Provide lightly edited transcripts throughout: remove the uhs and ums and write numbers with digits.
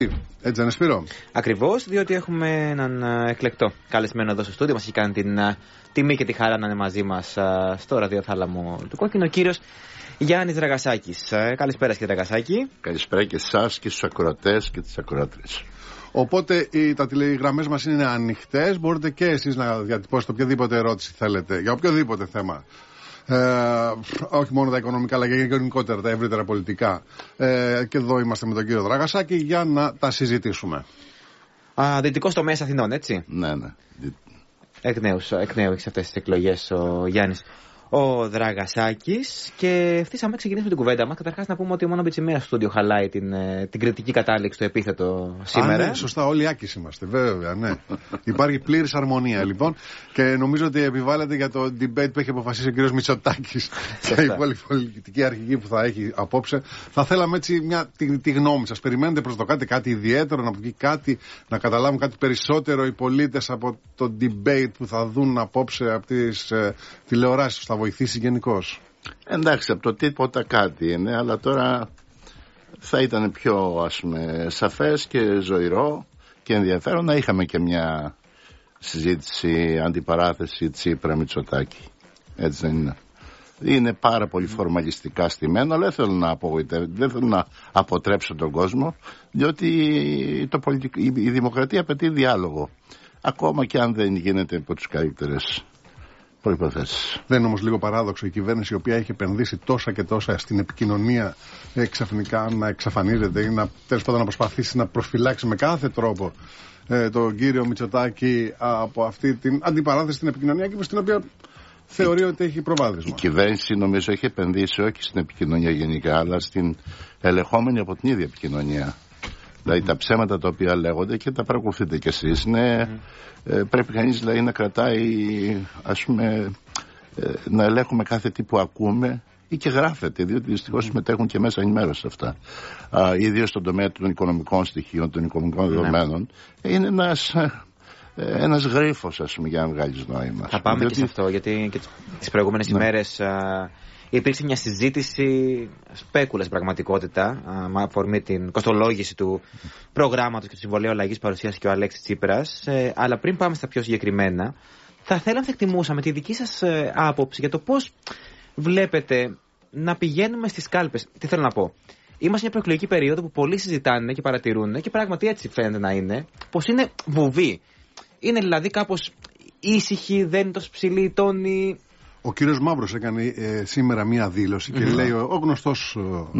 Έτσι δεν είναι, Σπύρο? Ακριβώς, διότι έχουμε έναν εκλεκτό καλεσμένο εδώ στο στούντιο. Μας έχει κάνει την τιμή και τη χαρά να είναι μαζί μας στο ραδιοθάλαμο του Κόκκινο, ο κύριος Γιάννης Δραγασάκης. Καλησπέρα, κύριε Δραγασάκη. Καλησπέρα και εσάς και στους ακροατές και τις ακροάτριες. Οπότε τα τηλεγραμμές μας είναι ανοιχτές. Μπορείτε και εσείς να διατυπώσετε οποιαδήποτε ερώτηση θέλετε για οποιοδήποτε θέμα. Όχι μόνο τα οικονομικά, αλλά και γενικότερα τα ευρύτερα πολιτικά. Και εδώ είμαστε με τον κύριο Δραγασάκη για να τα συζητήσουμε. Δυτικός τομέας Αθηνών, έτσι. Ναι. Εκ νέου έχει αυτές τις εκλογές ο Γιάννης ο Δραγασάκης. Και ευθύς αμέσως ξεκινήσουμε την κουβέντα μας. Καταρχάς να πούμε ότι μόνο Μπιτσιμέρα στο στούντιο χαλάει την κριτική κατάληξη του επίθετο σήμερα. Ναι, σωστά, όλοι άκης είμαστε, βέβαια, ναι. Υπάρχει πλήρης αρμονία λοιπόν. Και νομίζω ότι επιβάλλεται για το debate που έχει αποφασίσει ο κύριος Μητσοτάκης και η πολιτική αρχηγή που θα έχει απόψε. Θα θέλαμε έτσι τη γνώμη σας. Περιμένετε προς το κάτι ιδιαίτερο, να βγει κάτι, να καταλάβουν κάτι περισσότερο οι πολίτες από το debate που θα δουν απόψε από τις τηλεοράσεις? Θα βοηθήσει γενικώς? Εντάξει, από το τίποτα κάτι είναι, αλλά τώρα θα ήταν πιο σαφές και ζωηρό και ενδιαφέρον να είχαμε και μια συζήτηση, αντιπαράθεση Τσίπρα Μητσοτάκη. Έτσι δεν είναι? Είναι πάρα πολύ φορμαλιστικά στημένο, αλλά δεν θέλω να αποτρέψω τον κόσμο, διότι η δημοκρατία απαιτεί διάλογο, ακόμα και αν δεν γίνεται από τους καλύτερες προϋποθέσεις. Δεν είναι όμως λίγο παράδοξο η κυβέρνηση, η οποία έχει επενδύσει τόσα και τόσα στην επικοινωνία, ξαφνικά να εξαφανίζεται ή τέλος πάντων να προσπαθήσει να προφυλάξει με κάθε τρόπο τον κύριο Μητσοτάκη από αυτή την αντιπαράθεση στην επικοινωνία, και στην οποία θεωρεί ότι έχει προβάδισμα? Η κυβέρνηση νομίζω έχει επενδύσει όχι στην επικοινωνία γενικά, αλλά στην ελεγχόμενη από την ίδια επικοινωνία. Δηλαδή τα ψέματα τα οποία λέγονται, και τα παρακολουθείτε κι εσείς, πρέπει κανείς δηλαδή να κρατάει, να ελέγχουμε κάθε τι που ακούμε ή και γράφεται, διότι δυστυχώς συμμετέχουν και μέσα ενημέρωση σε αυτά. Ιδίως στον τομέα των οικονομικών στοιχείων, των οικονομικών δεδομένων, είναι ένας γρίφος, για να βγάλεις νόημα. Θα πάμε και σε αυτό, γιατί και τις προηγούμενες ημέρες υπήρξε μια συζήτηση σπέκουλα στην πραγματικότητα, με αφορμή την κοστολόγηση του προγράμματος και του Συμβολέου Αλλαγής που παρουσίασε και ο Αλέξης Τσίπρας. Αλλά πριν πάμε στα πιο συγκεκριμένα, θα εκτιμούσαμε τη δική σας άποψη για το πώς βλέπετε να πηγαίνουμε στις κάλπες. Τι θέλω να πω? Είμαστε μια προεκλογική περίοδο που πολλοί συζητάνε και παρατηρούν, και πράγματι έτσι φαίνεται να είναι, πως είναι βουβή. Είναι δηλαδή κάπως ήσυχη, δεν είναι τόσο ψηλή η τόνη. Ο κύριος Μαύρος έκανε σήμερα μία δήλωση και λέει ο γνωστός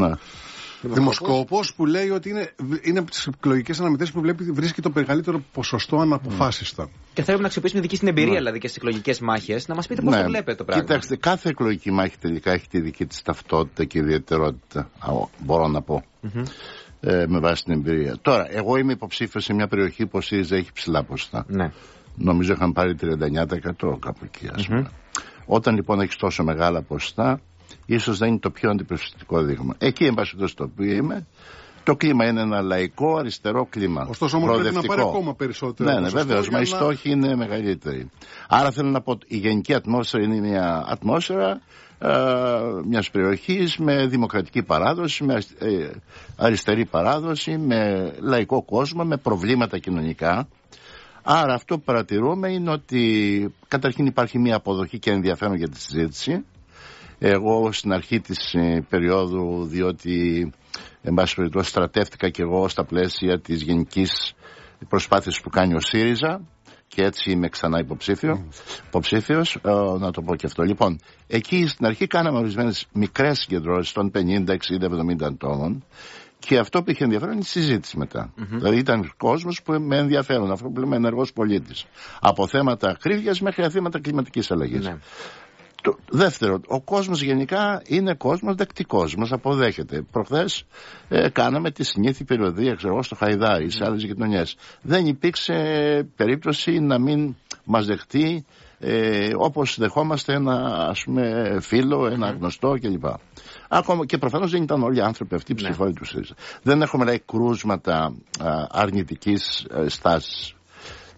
δημοσκόπος που λέει ότι είναι από τις εκλογικές αναμετρήσεις που βρίσκει το μεγαλύτερο ποσοστό αναποφάσιστα. Και θέλουμε να αξιοποιήσουμε δική στην εμπειρία δηλαδή και στις εκλογικές μάχες, να μας πείτε πώς το βλέπετε το πράγμα. Κοιτάξτε, κάθε εκλογική μάχη τελικά έχει τη δική της ταυτότητα και ιδιαιτερότητα, μπορώ να πω, με βάση την εμπειρία. Τώρα, εγώ είμαι υποψήφιος σε μια περιοχή που ο ΣΥΡΙΖΑ έχει ψηλά ποσοστά. Νομίζω είχαν πάρει 39% κάπου εκεί, ας πούμε. Όταν λοιπόν έχεις τόσο μεγάλα ποσοστά, ίσως δεν είναι το πιο αντιπροσωπευτικό δείγμα. Εκεί, εν πάση περιπτώσει, το οποίο είμαι, το κλίμα είναι ένα λαϊκό, αριστερό κλίμα. Ωστόσο, όμως πρέπει να πάρει ακόμα περισσότερο. Ναι, βεβαίως, μα οι στόχοι είναι μεγαλύτεροι. Άρα θέλω να πω, η γενική ατμόσφαιρα είναι μια ατμόσφαιρα μιας περιοχής με δημοκρατική παράδοση, με αριστερή παράδοση, με λαϊκό κόσμο, με προβλήματα κοινωνικά. Άρα αυτό που παρατηρούμε είναι ότι καταρχήν υπάρχει μια αποδοχή και ενδιαφέρον για τη συζήτηση. Εγώ στην αρχή της περίοδου, διότι εν πάση περιπτώσει στρατεύτηκα και εγώ στα πλαίσια της γενικής προσπάθειας που κάνει ο ΣΥΡΙΖΑ, και έτσι είμαι ξανά υποψήφιος, να το πω και αυτό. Λοιπόν, εκεί στην αρχή κάναμε ορισμένες μικρές συγκεντρώσεις των 50, 60, 70 ατόμων. Και αυτό που είχε ενδιαφέρον είναι η συζήτηση μετά. Δηλαδή ήταν κόσμος που με ενδιαφέρον, αυτό που λέμε ενεργός πολίτης. Από θέματα ακρίβειας μέχρι θέματα κλιματικής αλλαγής. Το δεύτερο, ο κόσμος γενικά είναι κόσμος δεκτικός, μας αποδέχεται. Προχθές κάναμε τη συνήθη περιοδία, στο Χαϊδάρι, σε άλλες γειτονιές. Δεν υπήρξε περίπτωση να μην μας δεχτεί όπως δεχόμαστε ένα φίλο, ένα γνωστό κλπ. Ακόμα και προφανώς δεν ήταν όλοι οι άνθρωποι αυτοί ψηφοφόροι του ΣΥΡΙΖΑ. Δεν έχουμε κρούσματα αρνητικής στάσης.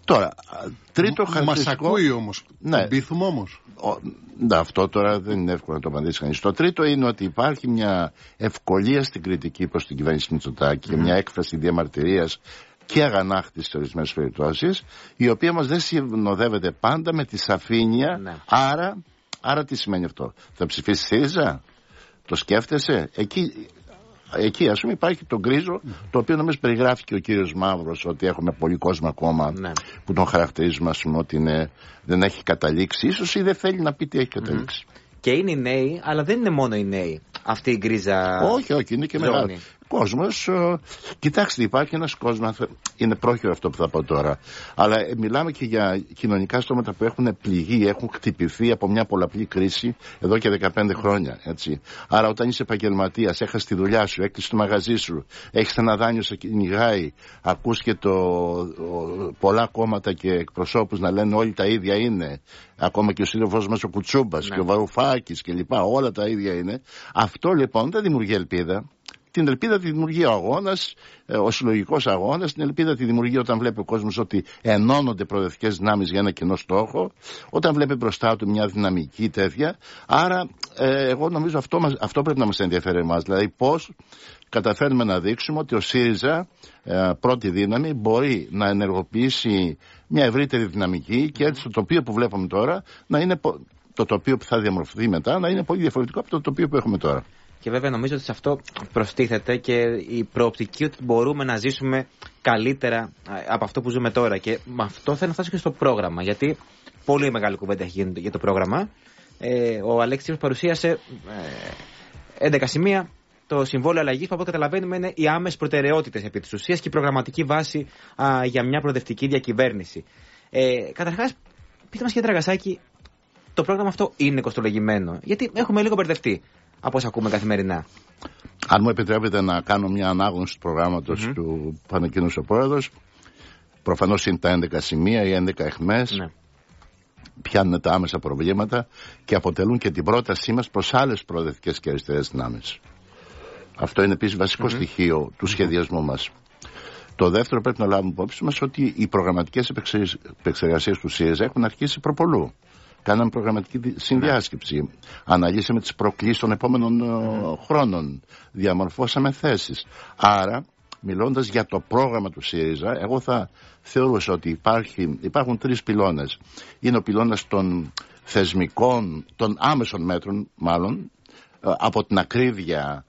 Τώρα, τρίτο χαρακτηριστικό. Μας ακούει όμως. Ναι. Πείθουμε όμως. Αυτό τώρα δεν είναι εύκολο να το απαντήσει κανείς. Το τρίτο είναι ότι υπάρχει μια ευκολία στην κριτική προς την κυβέρνηση Μητσοτάκη και μια έκφραση διαμαρτυρίας και αγανάκτηση σε ορισμένες περιπτώσεις, η οποία μας δεν συνοδεύεται πάντα με τη σαφήνεια. Ναι. Άρα τι σημαίνει αυτό? Θα ψηφίσει ΣΥΡΙΖΑ? Το σκέφτεσαι? Εκεί ας πούμε υπάρχει το γκρίζο, το οποίο νομίζω περιγράφει και ο κύριος Μαύρος, ότι έχουμε πολύ κόσμο ακόμα που τον χαρακτηρίζουμε, ας πούμε, ότι δεν έχει καταλήξει ίσως, ή δεν θέλει να πει τι έχει καταλήξει. Και είναι οι νέοι, αλλά δεν είναι μόνο οι νέοι αυτή η γκρίζα. Όχι, είναι και μεγάλο κόσμος. Κοιτάξτε, υπάρχει ένας κόσμος, είναι πρόχειρο αυτό που θα πω τώρα, αλλά μιλάμε και για κοινωνικά στρώματα που έχουν πληγεί, έχουν χτυπηθεί από μια πολλαπλή κρίση εδώ και 15 χρόνια. Έτσι. Άρα, όταν είσαι επαγγελματίας, έχασες τη δουλειά σου, έκλεισες το μαγαζί σου, έχεις ένα δάνειο σε κυνηγάει, ακούς και πολλά κόμματα και εκπροσώπους να λένε όλοι τα ίδια είναι. Ακόμα και ο σύντροφός μας ο Κουτσούμπας και ο Βαρουφάκης κλπ. Όλα τα ίδια είναι. Αυτό λοιπόν δεν δημιουργεί ελπίδα. Την ελπίδα τη δημιουργεί ο αγώνας, ο συλλογικός αγώνας. Την ελπίδα τη δημιουργεί όταν βλέπει ο κόσμος ότι ενώνονται προοδευτικές δυνάμεις για ένα κοινό στόχο, όταν βλέπει μπροστά του μια δυναμική τέτοια. Άρα, εγώ νομίζω αυτό πρέπει να μας ενδιαφέρει εμάς. Δηλαδή, πώς καταφέρνουμε να δείξουμε ότι ο ΣΥΡΙΖΑ, πρώτη δύναμη, μπορεί να ενεργοποιήσει μια ευρύτερη δυναμική και έτσι το τοπίο που βλέπουμε τώρα να είναι το τοπίο που θα διαμορφωθεί μετά, να είναι πολύ διαφορετικό από το τοπίο που έχουμε τώρα. Και βέβαια νομίζω ότι σε αυτό προστίθεται και η προοπτική ότι μπορούμε να ζήσουμε καλύτερα από αυτό που ζούμε τώρα. Και με αυτό θέλω να φτάσω και στο πρόγραμμα, γιατί πολύ μεγάλη κουβέντα έχει γίνει για το πρόγραμμα. Ο Αλέξης παρουσίασε 11 σημεία. Το συμβόλαιο αλλαγής που από ό,τι καταλαβαίνουμε είναι οι άμεσες προτεραιότητες επί της ουσίας και η προγραμματική βάση για μια προοδευτική διακυβέρνηση. Καταρχάς, πείτε μας, κύριε Δραγασάκη, το πρόγραμμα αυτό είναι κοστολογημένο? Γιατί έχουμε λίγο μπερδευτεί από όσα ακούμε καθημερινά. Αν μου επιτρέπετε να κάνω μια ανάγνωση του προγράμματος του που ανακοίνωσε ο πρόεδρος, προφανώς είναι τα 11 σημεία, οι 11 αιχμές, πιάνουν τα άμεσα προβλήματα και αποτελούν και την πρότασή μας προς άλλες προοδευτικές και αριστερές δυνάμεις. Αυτό είναι επίσης βασικό στοιχείο του σχεδιασμού μας. Το δεύτερο, πρέπει να λάβουμε υπόψη μας ότι οι προγραμματικές επεξεργασίες του ΣΥΡΙΖΑ έχουν αρχίσει προπολού. Κάναμε προγραμματική συνδιάσκεψη. Αναλύσαμε τις προκλήσεις των επόμενων χρόνων. Διαμορφώσαμε θέσεις. Άρα, μιλώντας για το πρόγραμμα του ΣΥΡΙΖΑ, εγώ θα θεωρούσα ότι υπάρχουν τρεις πυλώνες. Είναι ο πυλώνας των θεσμικών, των άμεσων μέτρων, μάλλον, από την ακρίβεια,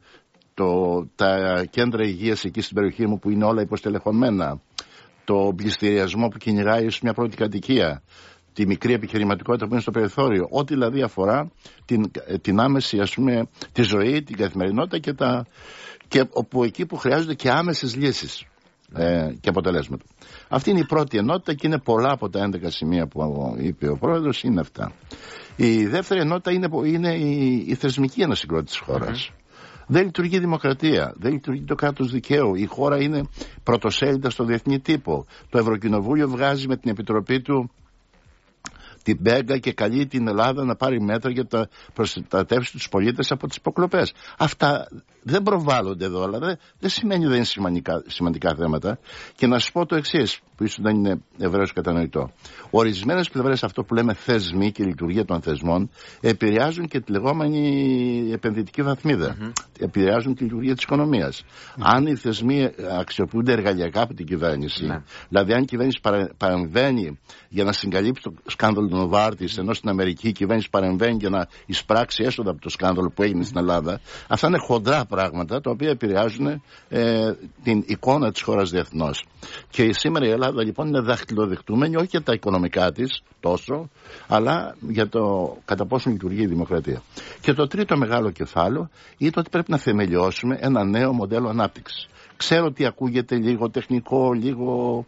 τα κέντρα υγείας εκεί στην περιοχή μου που είναι όλα υποστελεχωμένα, το πληστηριασμό που κυνηγάει σε μια πρώτη κατοικία, τη μικρή επιχειρηματικότητα που είναι στο περιθώριο, ό,τι δηλαδή αφορά την άμεση, ας πούμε, τη ζωή, την καθημερινότητα και εκεί που χρειάζονται και άμεσες λύσεις και αποτελέσματα. Αυτή είναι η πρώτη ενότητα και είναι πολλά από τα 11 σημεία που είπε ο πρόεδρος, είναι αυτά. Η δεύτερη ενότητα είναι η θεσμική ανασυγκρότηση της χώρας. Δεν λειτουργεί η δημοκρατία, δεν λειτουργεί το κράτος δικαίου. Η χώρα είναι πρωτοσέλιδα στο διεθνή τύπο. Το Ευρωκοινοβούλιο βγάζει με την επιτροπή του την Μπέγκα και καλεί την Ελλάδα να πάρει μέτρα για να προστατεύσει τους πολίτες από τις υποκλοπές. Αυτά δεν προβάλλονται εδώ, αλλά δεν σημαίνει ότι δεν είναι σημαντικά θέματα. Και να σας πω το εξής, που ίσως δεν είναι ευρέως κατανοητό. Ορισμένες πλευρές, αυτό που λέμε θεσμοί και η λειτουργία των θεσμών, επηρεάζουν και τη λεγόμενη επενδυτική βαθμίδα. Επηρεάζουν τη λειτουργία της οικονομίας. Αν οι θεσμοί αξιοποιούνται εργαλειακά από την κυβέρνηση, δηλαδή αν η κυβέρνηση παρεμβαίνει για να συγκαλύψει το σκάνδαλο του Νοβάρτης, ενώ στην Αμερική η κυβέρνηση παρεμβαίνει για να εισπράξει έσοδα από το σκάνδαλο που έγινε στην Ελλάδα, αυτά είναι χοντρά πράγματα τα οποία επηρεάζουν την εικόνα της χώρας διεθνώς. Και σήμερα η Ελλάδα λοιπόν είναι δαχτυλοδεικτούμενη όχι για τα οικονομικά της τόσο, αλλά για το κατά πόσο λειτουργεί η δημοκρατία. Και το τρίτο μεγάλο κεφάλαιο είναι ότι πρέπει να θεμελιώσουμε ένα νέο μοντέλο ανάπτυξης. Ξέρω ότι ακούγεται λίγο τεχνικό, λίγο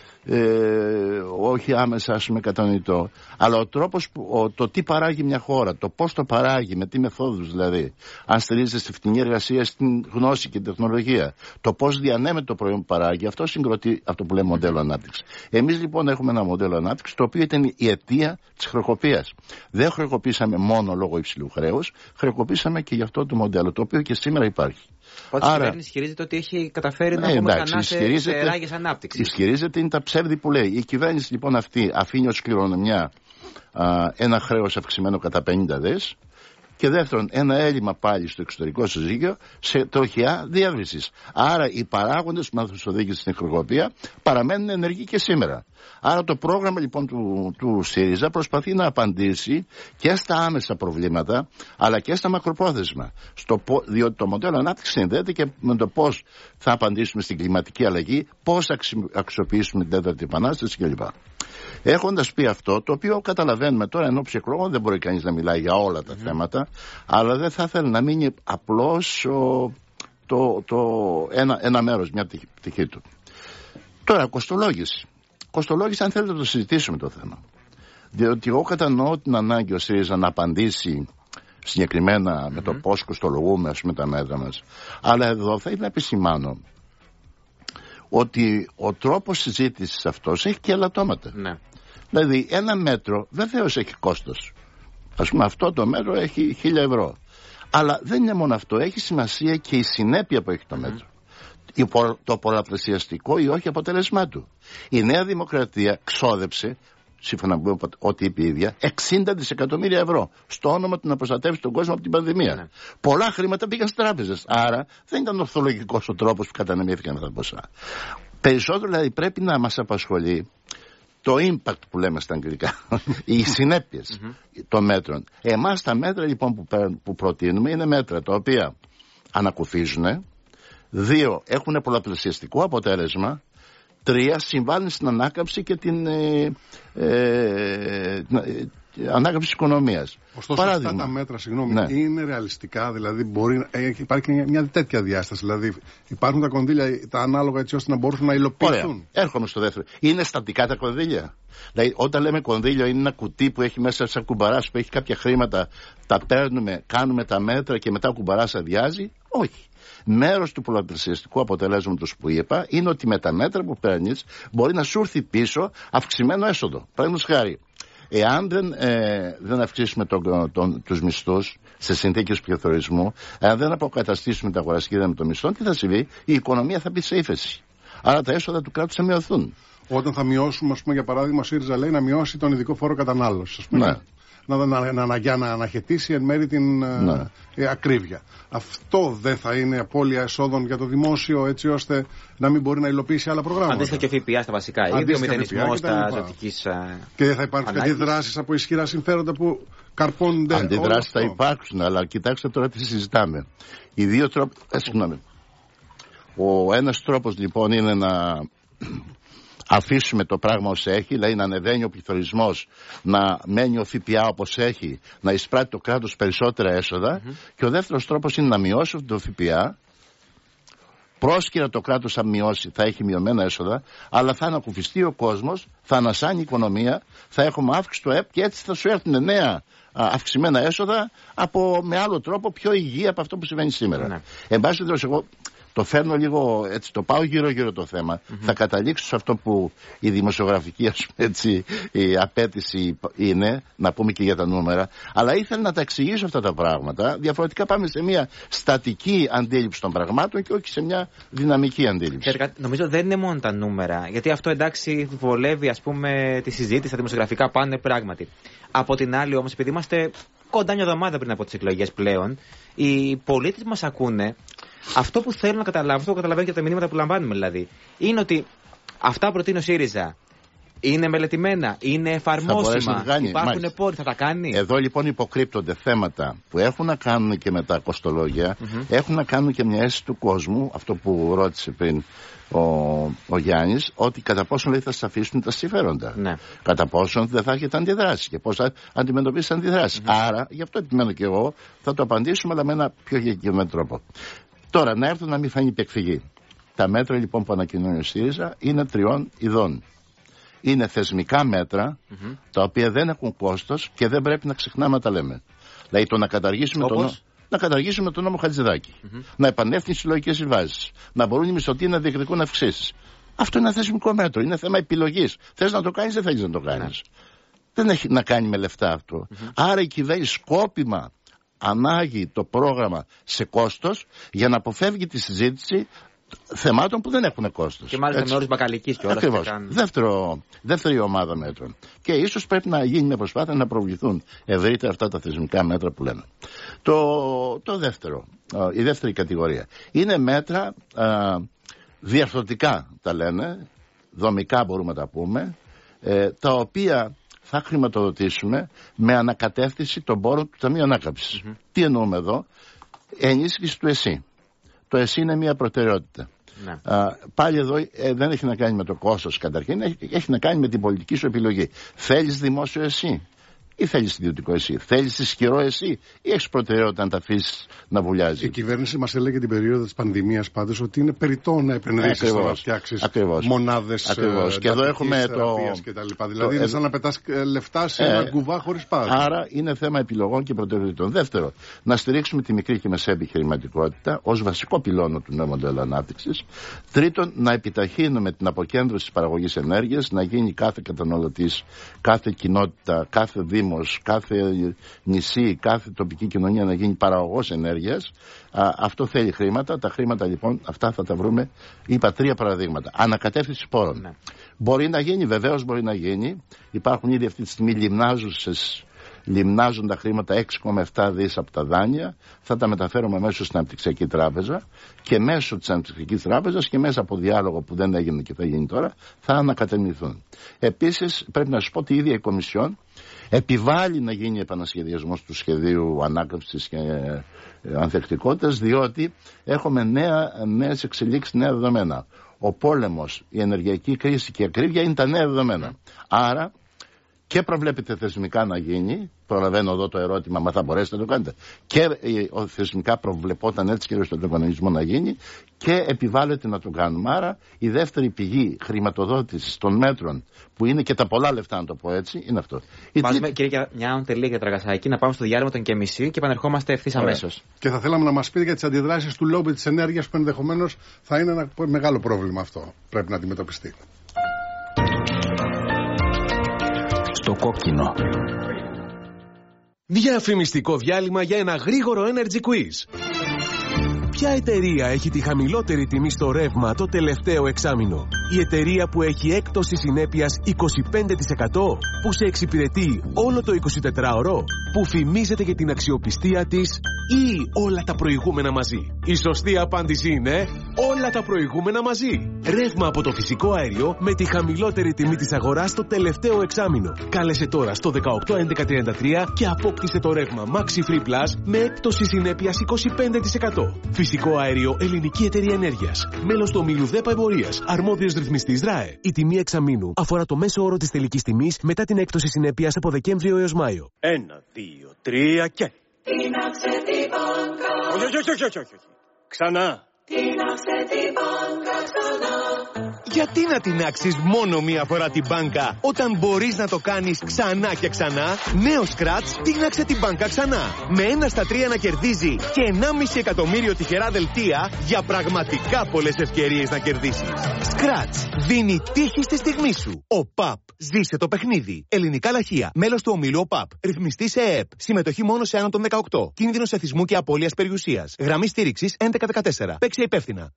όχι άμεσα ας πούμε κατανοητό, αλλά ο τρόπος το τι παράγει μια χώρα, το πώς το παράγει, με τι μεθόδους δηλαδή, αν στηρίζεται στη φτηνή εργασία, στην γνώση και την τεχνολογία, το πώς διανέμεται το προϊόν που παράγει, αυτό συγκροτεί αυτό που λέμε μοντέλο ανάπτυξη. Εμείς λοιπόν έχουμε ένα μοντέλο ανάπτυξη το οποίο ήταν η αιτία της χρεοκοπίας. Δεν χρεοκοπήσαμε μόνο λόγω υψηλού χρέους, χρεοκοπήσαμε και γι' αυτό το μοντέλο, το οποίο και σήμερα υπάρχει. Πάντως η κυβέρνηση ισχυρίζεται ότι έχει καταφέρει να πούμε ξανά σε ράγες ανάπτυξης. Ισχυρίζεται, είναι τα ψεύδι που λέει. Η κυβέρνηση λοιπόν αυτή αφήνει ως κληρονομιά ένα χρέος αυξημένο κατά 50 δις. Και δεύτερον, ένα έλλειμμα πάλι στο εξωτερικό συζύγιο σε τροχιά διεύρυνσης. Άρα οι παράγοντες που μας οδήγησαν στην χρεοκοπία παραμένουν ενεργοί και σήμερα. Άρα το πρόγραμμα λοιπόν του ΣΥΡΙΖΑ προσπαθεί να απαντήσει και στα άμεσα προβλήματα αλλά και στα μακροπρόθεσμα. Διότι το μοντέλο ανάπτυξης συνδέεται και με το πώς θα απαντήσουμε στην κλιματική αλλαγή, πώς θα αξιοποιήσουμε την τέταρτη επανάσταση κλπ. Έχοντας πει αυτό, το οποίο καταλαβαίνουμε τώρα εν ώψη εκλογών, δεν μπορεί κανείς να μιλάει για όλα τα θέματα, αλλά δεν θα ήθελε να μείνει απλώς ένα μέρος, μια πτυχή του. Τώρα, κοστολόγηση. Κοστολόγηση, αν θέλετε να το συζητήσουμε το θέμα. Διότι εγώ κατανοώ την ανάγκη ο ΣΥΡΙΖΑ να απαντήσει συγκεκριμένα με το πώς κοστολογούμε, ας πούμε, τα μέτρα μας. Αλλά εδώ θα ήθελα να επισημάνω ότι ο τρόπος συζήτησης αυτός έχει και ελαττώματα. Ναι. Δηλαδή ένα μέτρο βεβαίως έχει κόστος. Ας πούμε αυτό το μέτρο έχει 1.000 ευρώ. Αλλά δεν είναι μόνο αυτό, έχει σημασία και η συνέπεια που έχει το μέτρο. Το πολλαπλασιαστικό ή όχι αποτέλεσμά του. Η Νέα Δημοκρατία ξόδεψε, σύμφωνα με ό,τι είπε η ίδια, 60 δισεκατομμύρια ευρώ στο όνομα του να προστατεύσει τον κόσμο από την πανδημία. Ναι. Πολλά χρήματα πήγαν στις τράπεζες. Άρα δεν ήταν ορθολογικός ο τρόπος που κατανεμήθηκαν αυτά τα ποσά. Περισσότερο δηλαδή πρέπει να μας απασχολεί το impact που λέμε στα αγγλικά, οι συνέπειες των μέτρων. Εμάς τα μέτρα λοιπόν που προτείνουμε είναι μέτρα τα οποία ανακουφίζουν, 2 έχουν πολλαπλασιαστικό αποτέλεσμα, 3 συμβάλλουν στην ανάκαμψη και την ανάκαμψη της οικονομίας. Ωστόσο αυτά τα μέτρα, είναι ρεαλιστικά, δηλαδή υπάρχει μια τέτοια διάσταση, δηλαδή υπάρχουν τα κονδύλια τα ανάλογα έτσι ώστε να μπορούν να υλοποιηθούν. Ωραία. Έρχομαι στο δεύτερο. Είναι στατικά τα κονδύλια. Δηλαδή όταν λέμε κονδύλιο είναι ένα κουτί που έχει μέσα σαν κουμπαράς που έχει κάποια χρήματα, τα παίρνουμε, κάνουμε τα μέτρα και μετά ο κουμπαράς αδειάζει. Όχι. Μέρος του πολλαπλασιαστικού αποτελέσματος που είπα είναι ότι με τα μέτρα που παίρνεις μπορεί να σου έρθει πίσω αυξημένο έσοδο. Παραδείγματος χάρη, εάν δεν αυξήσουμε τους μισθούς σε συνθήκες πληθωρισμού, εάν δεν αποκαταστήσουμε τα αγοραστική δύναμη των μισθών, τι θα συμβεί? Η οικονομία θα μπει σε ύφεση. Άρα τα έσοδα του κράτους θα μειωθούν. Όταν θα μειώσουμε, ας πούμε, για παράδειγμα, ο ΣΥΡΙΖΑ λέει να μειώσει τον ειδικό φόρο κατανάλωσης. Ναι. Να αναχαιτήσει εν μέρει την ακρίβεια. Αυτό δεν θα είναι απώλεια εσόδων για το δημόσιο, έτσι ώστε να μην μπορεί να υλοποιήσει άλλα προγράμματα? Αντίστοιχα και ΦΠΑ στα βασικά, ή ο μηδενισμός στα ζωτικής. Και δεν θα υπάρχουν αντιδράσεις από ισχυρά συμφέροντα που καρπώνονται? Αντιδράσεις θα υπάρξουν, αλλά κοιτάξτε τώρα τι συζητάμε. Οι δύο τρόποι. Συγγνώμη. Ο ένας τρόπος λοιπόν είναι να αφήσουμε το πράγμα ως έχει, δηλαδή να ανεβαίνει ο πληθωρισμός, να μένει ο ΦΠΑ όπως έχει, να εισπράττει το κράτος περισσότερα έσοδα. Και ο δεύτερος τρόπος είναι να μειώσει το ΦΠΑ. Πρόσκαιρα το κράτος θα μειώσει, θα έχει μειωμένα έσοδα, αλλά θα ανακουφιστεί ο κόσμος, θα ανασάνει η οικονομία, θα έχουμε αύξηση του ΕΠ και έτσι θα σου έρθουν νέα αυξημένα έσοδα με άλλο τρόπο πιο υγιή από αυτό που συμβαίνει σήμερα. Ναι. Εν πάση περιπτώσει, εγώ το φέρνω λίγο έτσι, το πάω γύρω-γύρω το θέμα. Θα καταλήξω σε αυτό που η δημοσιογραφική, ας πούμε, έτσι, η απέτηση είναι, να πούμε και για τα νούμερα. Αλλά ήθελα να τα εξηγήσω αυτά τα πράγματα. Διαφορετικά πάμε σε μια στατική αντίληψη των πραγμάτων και όχι σε μια δυναμική αντίληψη. Νομίζω δεν είναι μόνο τα νούμερα. Γιατί αυτό εντάξει βολεύει, ας πούμε, τη συζήτηση, τα δημοσιογραφικά πάνε πράγματι. Από την άλλη όμως, επειδή είμαστε κοντά μια εβδομάδα πριν από τις εκλογές πλέον, οι πολίτες μας ακούνε. Αυτό που θέλουν να καταλάβουν, αυτό που καταλαβαίνουν και τα μηνύματα που λαμβάνουμε δηλαδή, είναι ότι αυτά που προτείνει ο ΣΥΡΙΖΑ είναι μελετημένα, είναι εφαρμόσιμα, υπάρχουν πόροι, θα τα κάνει. Εδώ λοιπόν υποκρύπτονται θέματα που έχουν να κάνουν και με τα κοστολόγια, έχουν να κάνουν και μια αίσθηση του κόσμου, αυτό που ρώτησε πριν ο Γιάννης, ότι κατά πόσον λέει θα σας αφήσουν τα συμφέροντα. Ναι. Κατά πόσον δεν θα έχετε αντιδράσει και πώς θα αντιμετωπίσετε αντιδράσεις. Άρα, γι' αυτό επιμένω και εγώ, θα το απαντήσουμε, αλλά με ένα πιο γενικευμένο τρόπο. Τώρα, να έρθω να μην φανεί υπεκφυγή. Τα μέτρα λοιπόν που ανακοινώνει ο ΣΥΡΙΖΑ είναι 3 ειδών. Είναι θεσμικά μέτρα, τα οποία δεν έχουν κόστος και δεν πρέπει να ξεχνάμε να τα λέμε. Δηλαδή το να καταργήσουμε τον νόμο Χατζηδάκη, να επανέλθουν οι συλλογικές συμβάσεις, να μπορούν οι μισθωτοί να διεκδικούν αυξήσεις. Αυτό είναι ένα θεσμικό μέτρο, είναι θέμα επιλογής. Θες να το κάνεις, δεν θέλεις να το κάνεις. Δεν έχει να κάνει με λεφτά αυτό. Άρα η κυβέρνηση σκόπιμα ανάγει το πρόγραμμα σε κόστος για να αποφεύγει τη συζήτηση θεμάτων που δεν έχουν κόστος. Και μάλιστα με όρους μπακαλικής και όλα αυτά. Ακριβώς. Δεύτερη ομάδα μέτρων. Και ίσως πρέπει να γίνει μια προσπάθεια να προβληθούν ευρύτερα αυτά τα θεσμικά μέτρα που λέμε. Το δεύτερο, η δεύτερη κατηγορία είναι μέτρα διαρθρωτικά τα λένε, δομικά μπορούμε να τα πούμε, τα οποία θα χρηματοδοτήσουμε με ανακατεύθυνση των πόρων του Ταμείου Ανάκαμψης. Τι εννοούμε εδώ? Ενίσχυση του ΕΣΥ. Το ΕΣΥ είναι μια προτεραιότητα. Ναι. Πάλι εδώ δεν έχει να κάνει με το κόστος καταρχήν, έχει να κάνει με την πολιτική σου επιλογή. Θέλεις δημόσιο ΕΣΥ ή θέλεις ιδιωτικό ΕΣΥ? Θέλεις ισχυρό ΕΣΥ ή έχεις προτεραιότητα να τα αφήσεις να βουλιάζει? Η κυβέρνηση μας έλεγε την περίοδο της πανδημίας πάντως ότι είναι περιττό να επενδύσεις στο να φτιάξεις μονάδες και εδώ έχουμε Δηλαδή είναι σαν να πετάς λεφτά σε ένα κουβά χωρίς πάδι. Άρα είναι θέμα επιλογών και προτεραιοτήτων. Δεύτερο, να στηρίξουμε τη μικρή και μεσαία επιχειρηματικότητα ως βασικό πυλώνο του νέου μοντέλου ανάπτυξης. Τρίτον, να επιταχύνουμε την αποκέντρωση της παραγωγής ενέργειας, να γίνει κάθε καταναλωτής, κάθε κοινότητα, κάθε δήμο, κάθε νησί, κάθε τοπική κοινωνία να γίνει παραγωγός ενέργειας. Αυτό θέλει χρήματα. Τα χρήματα λοιπόν αυτά θα τα βρούμε. Είπα 3 παραδείγματα. Ανακατεύθυνση πόρων. Ναι. Μπορεί να γίνει, βεβαίως μπορεί να γίνει. Υπάρχουν ήδη αυτή τη στιγμή λιμνάζουν τα χρήματα 6,7 δις από τα δάνεια. Θα τα μεταφέρουμε μέσω στην Αναπτυξιακή Τράπεζα και μέσω της Αναπτυξιακής Τράπεζας και μέσα από διάλογο που δεν έγινε και θα γίνει τώρα θα ανακατεμηθούν. Επίσης πρέπει να σας πω ότι η ίδια η Κομισιόν επιβάλλει να γίνει επανασχεδιασμός του σχεδίου ανάκαμψης και ανθεκτικότητας, διότι έχουμε νέες εξελίξεις, νέα δεδομένα. Ο πόλεμος, η ενεργειακή κρίση και η ακρίβεια είναι τα νέα δεδομένα. Άρα και προβλέπεται θεσμικά να γίνει, προλαβαίνω εδώ το ερώτημα, μα θα μπορέσετε να το κάνετε, και θεσμικά προβλεπόταν έτσι και στον κανονισμό να γίνει και επιβάλλεται να το κάνουμε. Άρα η δεύτερη πηγή χρηματοδότησης των μέτρων, που είναι και τα πολλά λεφτά, να το πω έτσι, είναι αυτό. Βάζουμε, κύριε μια τελεία για Τραγασάκη, να πάμε στο διάλειμμα των και μισή και επανερχόμαστε ευθύς αμέσως. Και θα θέλαμε να μας πείτε για τις αντιδράσεις του λόμπι της ενέργειας, που ενδεχομένως θα είναι ένα μεγάλο πρόβλημα αυτό. Πρέπει να αντιμετωπιστεί. Στο κόκκινο. Διαφημιστικό διάλειμμα για ένα γρήγορο energy quiz. Ποια εταιρεία έχει τη χαμηλότερη τιμή στο ρεύμα το τελευταίο εξάμηνο? Η εταιρεία που έχει έκπτωση συνέπειας 25%, που σε εξυπηρετεί όλο το 24ωρο, που φημίζεται για την αξιοπιστία της, ή όλα τα προηγούμενα μαζί? Η σωστή απάντηση είναι όλα τα προηγούμενα μαζί. Ρεύμα από το φυσικό αέριο με τη χαμηλότερη τιμή της αγοράς το τελευταίο εξάμηνο. Κάλεσε τώρα στο 181133 και απόκτησε το ρεύμα Maxi Free Plus με έκπτωση συνέπειας 25%. Φυσικό αέριο Ελληνική Εταιρεία Ενέργειας. Μέλος του ομίλου ΔΕΠΑ Εμπορίας. Αρμόδιος ρυθμιστής ΔΡΑΕ. Η τιμή εξαμήνου αφορά το μέσο όρο της τελικής τιμής μετά την έκπτωση συνέπειας από Δεκέμβριο έως Μάιο. 1, 2, 3 και... Τίναξε την μπάνκα. Όχι. Ξανά. Τίναξε την μπάνκα ξανά. Γιατί να τινάξεις μόνο μία φορά την μπάνκα όταν μπορείς να το κάνεις ξανά και ξανά? Νέο Scratch τίναξε την μπάνκα ξανά. Με 1 στα 3 να κερδίζει και 1,5 εκατομμύριο τυχερά δελτία για πραγματικά πολλές ευκαιρίες να κερδίσεις. Scratch δίνει τύχη στη στιγμή σου. Ο ΠΑΠ. Ζήσε το παιχνίδι. Ελληνικά λαχεία. Μέλος του ομίλου ΟΠΑΠ. Ρυθμιστή σε ΕΕΠ. Συμμετοχή μόνο σε άνω των 18. Κίνδυνος εθισμού και απώλειας περιουσίας. Γραμμή στήριξης 1114. Παίξε υπεύθυνα.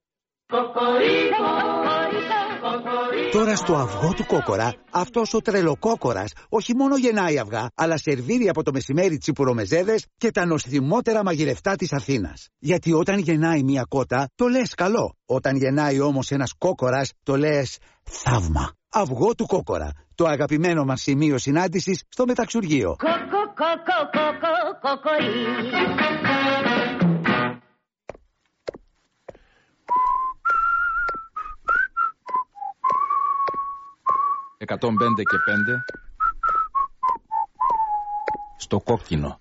Τώρα στο αυγό του κόκορα, αυτός ο τρελοκόκορας όχι μόνο γεννάει αυγά, αλλά σερβίρει από το μεσημέρι τσιπουρομεζέδες και τα νοστιμότερα μαγειρευτά της Αθήνας. Γιατί όταν γεννάει μια κότα, το λες καλό. Όταν γεννάει όμως ένας κόκορας, το λες θαύμα. Αυγό του κόκορα, το αγαπημένο μας σημείο συνάντησης στο μεταξουργείο. ...105 και 5... ...στο κόκκινο.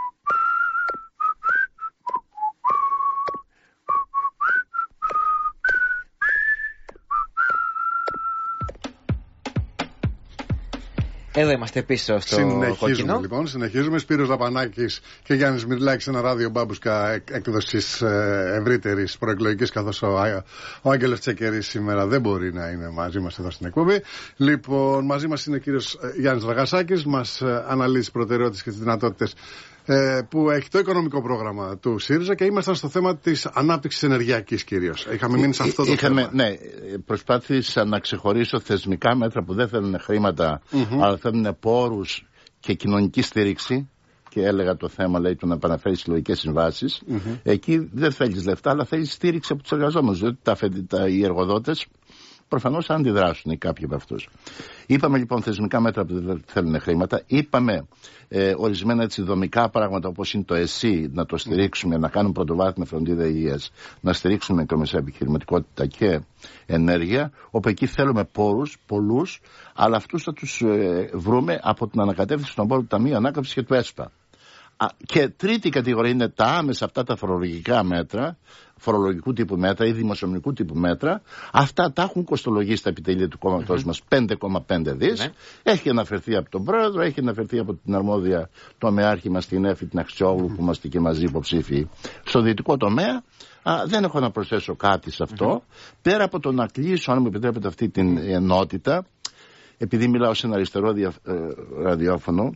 Εδώ είμαστε πίσω στο κόκκινο. Λοιπόν, συνεχίζουμε. Σπύρος Δαπανάκης και Γιάννης Μυρλάκης, ένα ράδιο μπάμπουσκα έκδοσης ευρύτερης προεκλογικής, καθώς ο Άγγελος Τσεκερής σήμερα δεν μπορεί να είναι μαζί μας εδώ στην εκπομπή. Λοιπόν, μαζί μας είναι ο κύριος Γιάννης Δραγασάκης, μας αναλύει τις προτεραιότητες και τις δυνατότητες που έχει το οικονομικό πρόγραμμα του ΣΥΡΙΖΑ και ήμασταν στο θέμα της ανάπτυξης ενεργειακής κυρίως. Είχαμε μείνει σε αυτό το θέμα. Ναι, προσπάθησα να ξεχωρίσω θεσμικά μέτρα που δεν θέλουν χρήματα, αλλά θέλουν πόρους και κοινωνική στήριξη. Και έλεγα το θέμα, λέει, του να επαναφέρει συλλογικές συμβάσεις. Εκεί δεν θέλεις λεφτά, αλλά θέλεις στήριξη από τους εργαζόμενους. Διότι οι εργοδότες προφανώς θα αντιδράσουν οι κάποιοι από αυτούς. Είπαμε λοιπόν θεσμικά μέτρα που δεν θέλουν χρήματα. Είπαμε ορισμένα έτσι δομικά πράγματα όπως είναι το ΕΣΥ να το στηρίξουμε, να κάνουμε πρωτοβάθμια φροντίδα υγείας, να στηρίξουμε μικρομεσαία επιχειρηματικότητα και ενέργεια, όπου εκεί θέλουμε πόρους, πολλούς, αλλά αυτούς θα τους βρούμε από την ανακατεύθυνση των πόρων του Ταμείου Ανάκαμψης και του ΕΣΠΑ. Και τρίτη κατηγορία είναι τα άμεσα αυτά τα φορολογικά μέτρα, φορολογικού τύπου μέτρα ή δημοσιονομικού τύπου μέτρα. Αυτά τα έχουν κοστολογήσει στα επιτελεία του κόμματός μας 5,5 δις. Έχει αναφερθεί από τον πρόεδρο, έχει αναφερθεί από την αρμόδια τομεάρχη μας, την Έφη, την Αξιόγλου, που είμαστε και μαζί υποψήφοι στο δυτικό τομέα. Δεν έχω να προσθέσω κάτι σε αυτό. Πέρα από το να κλείσω, αν μου επιτρέπετε, αυτή την ενότητα, επειδή μιλάω σε ένα αριστερό ραδιόφωνο.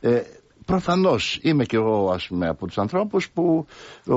Προφανώς είμαι και εγώ, ας πούμε, από τους ανθρώπους που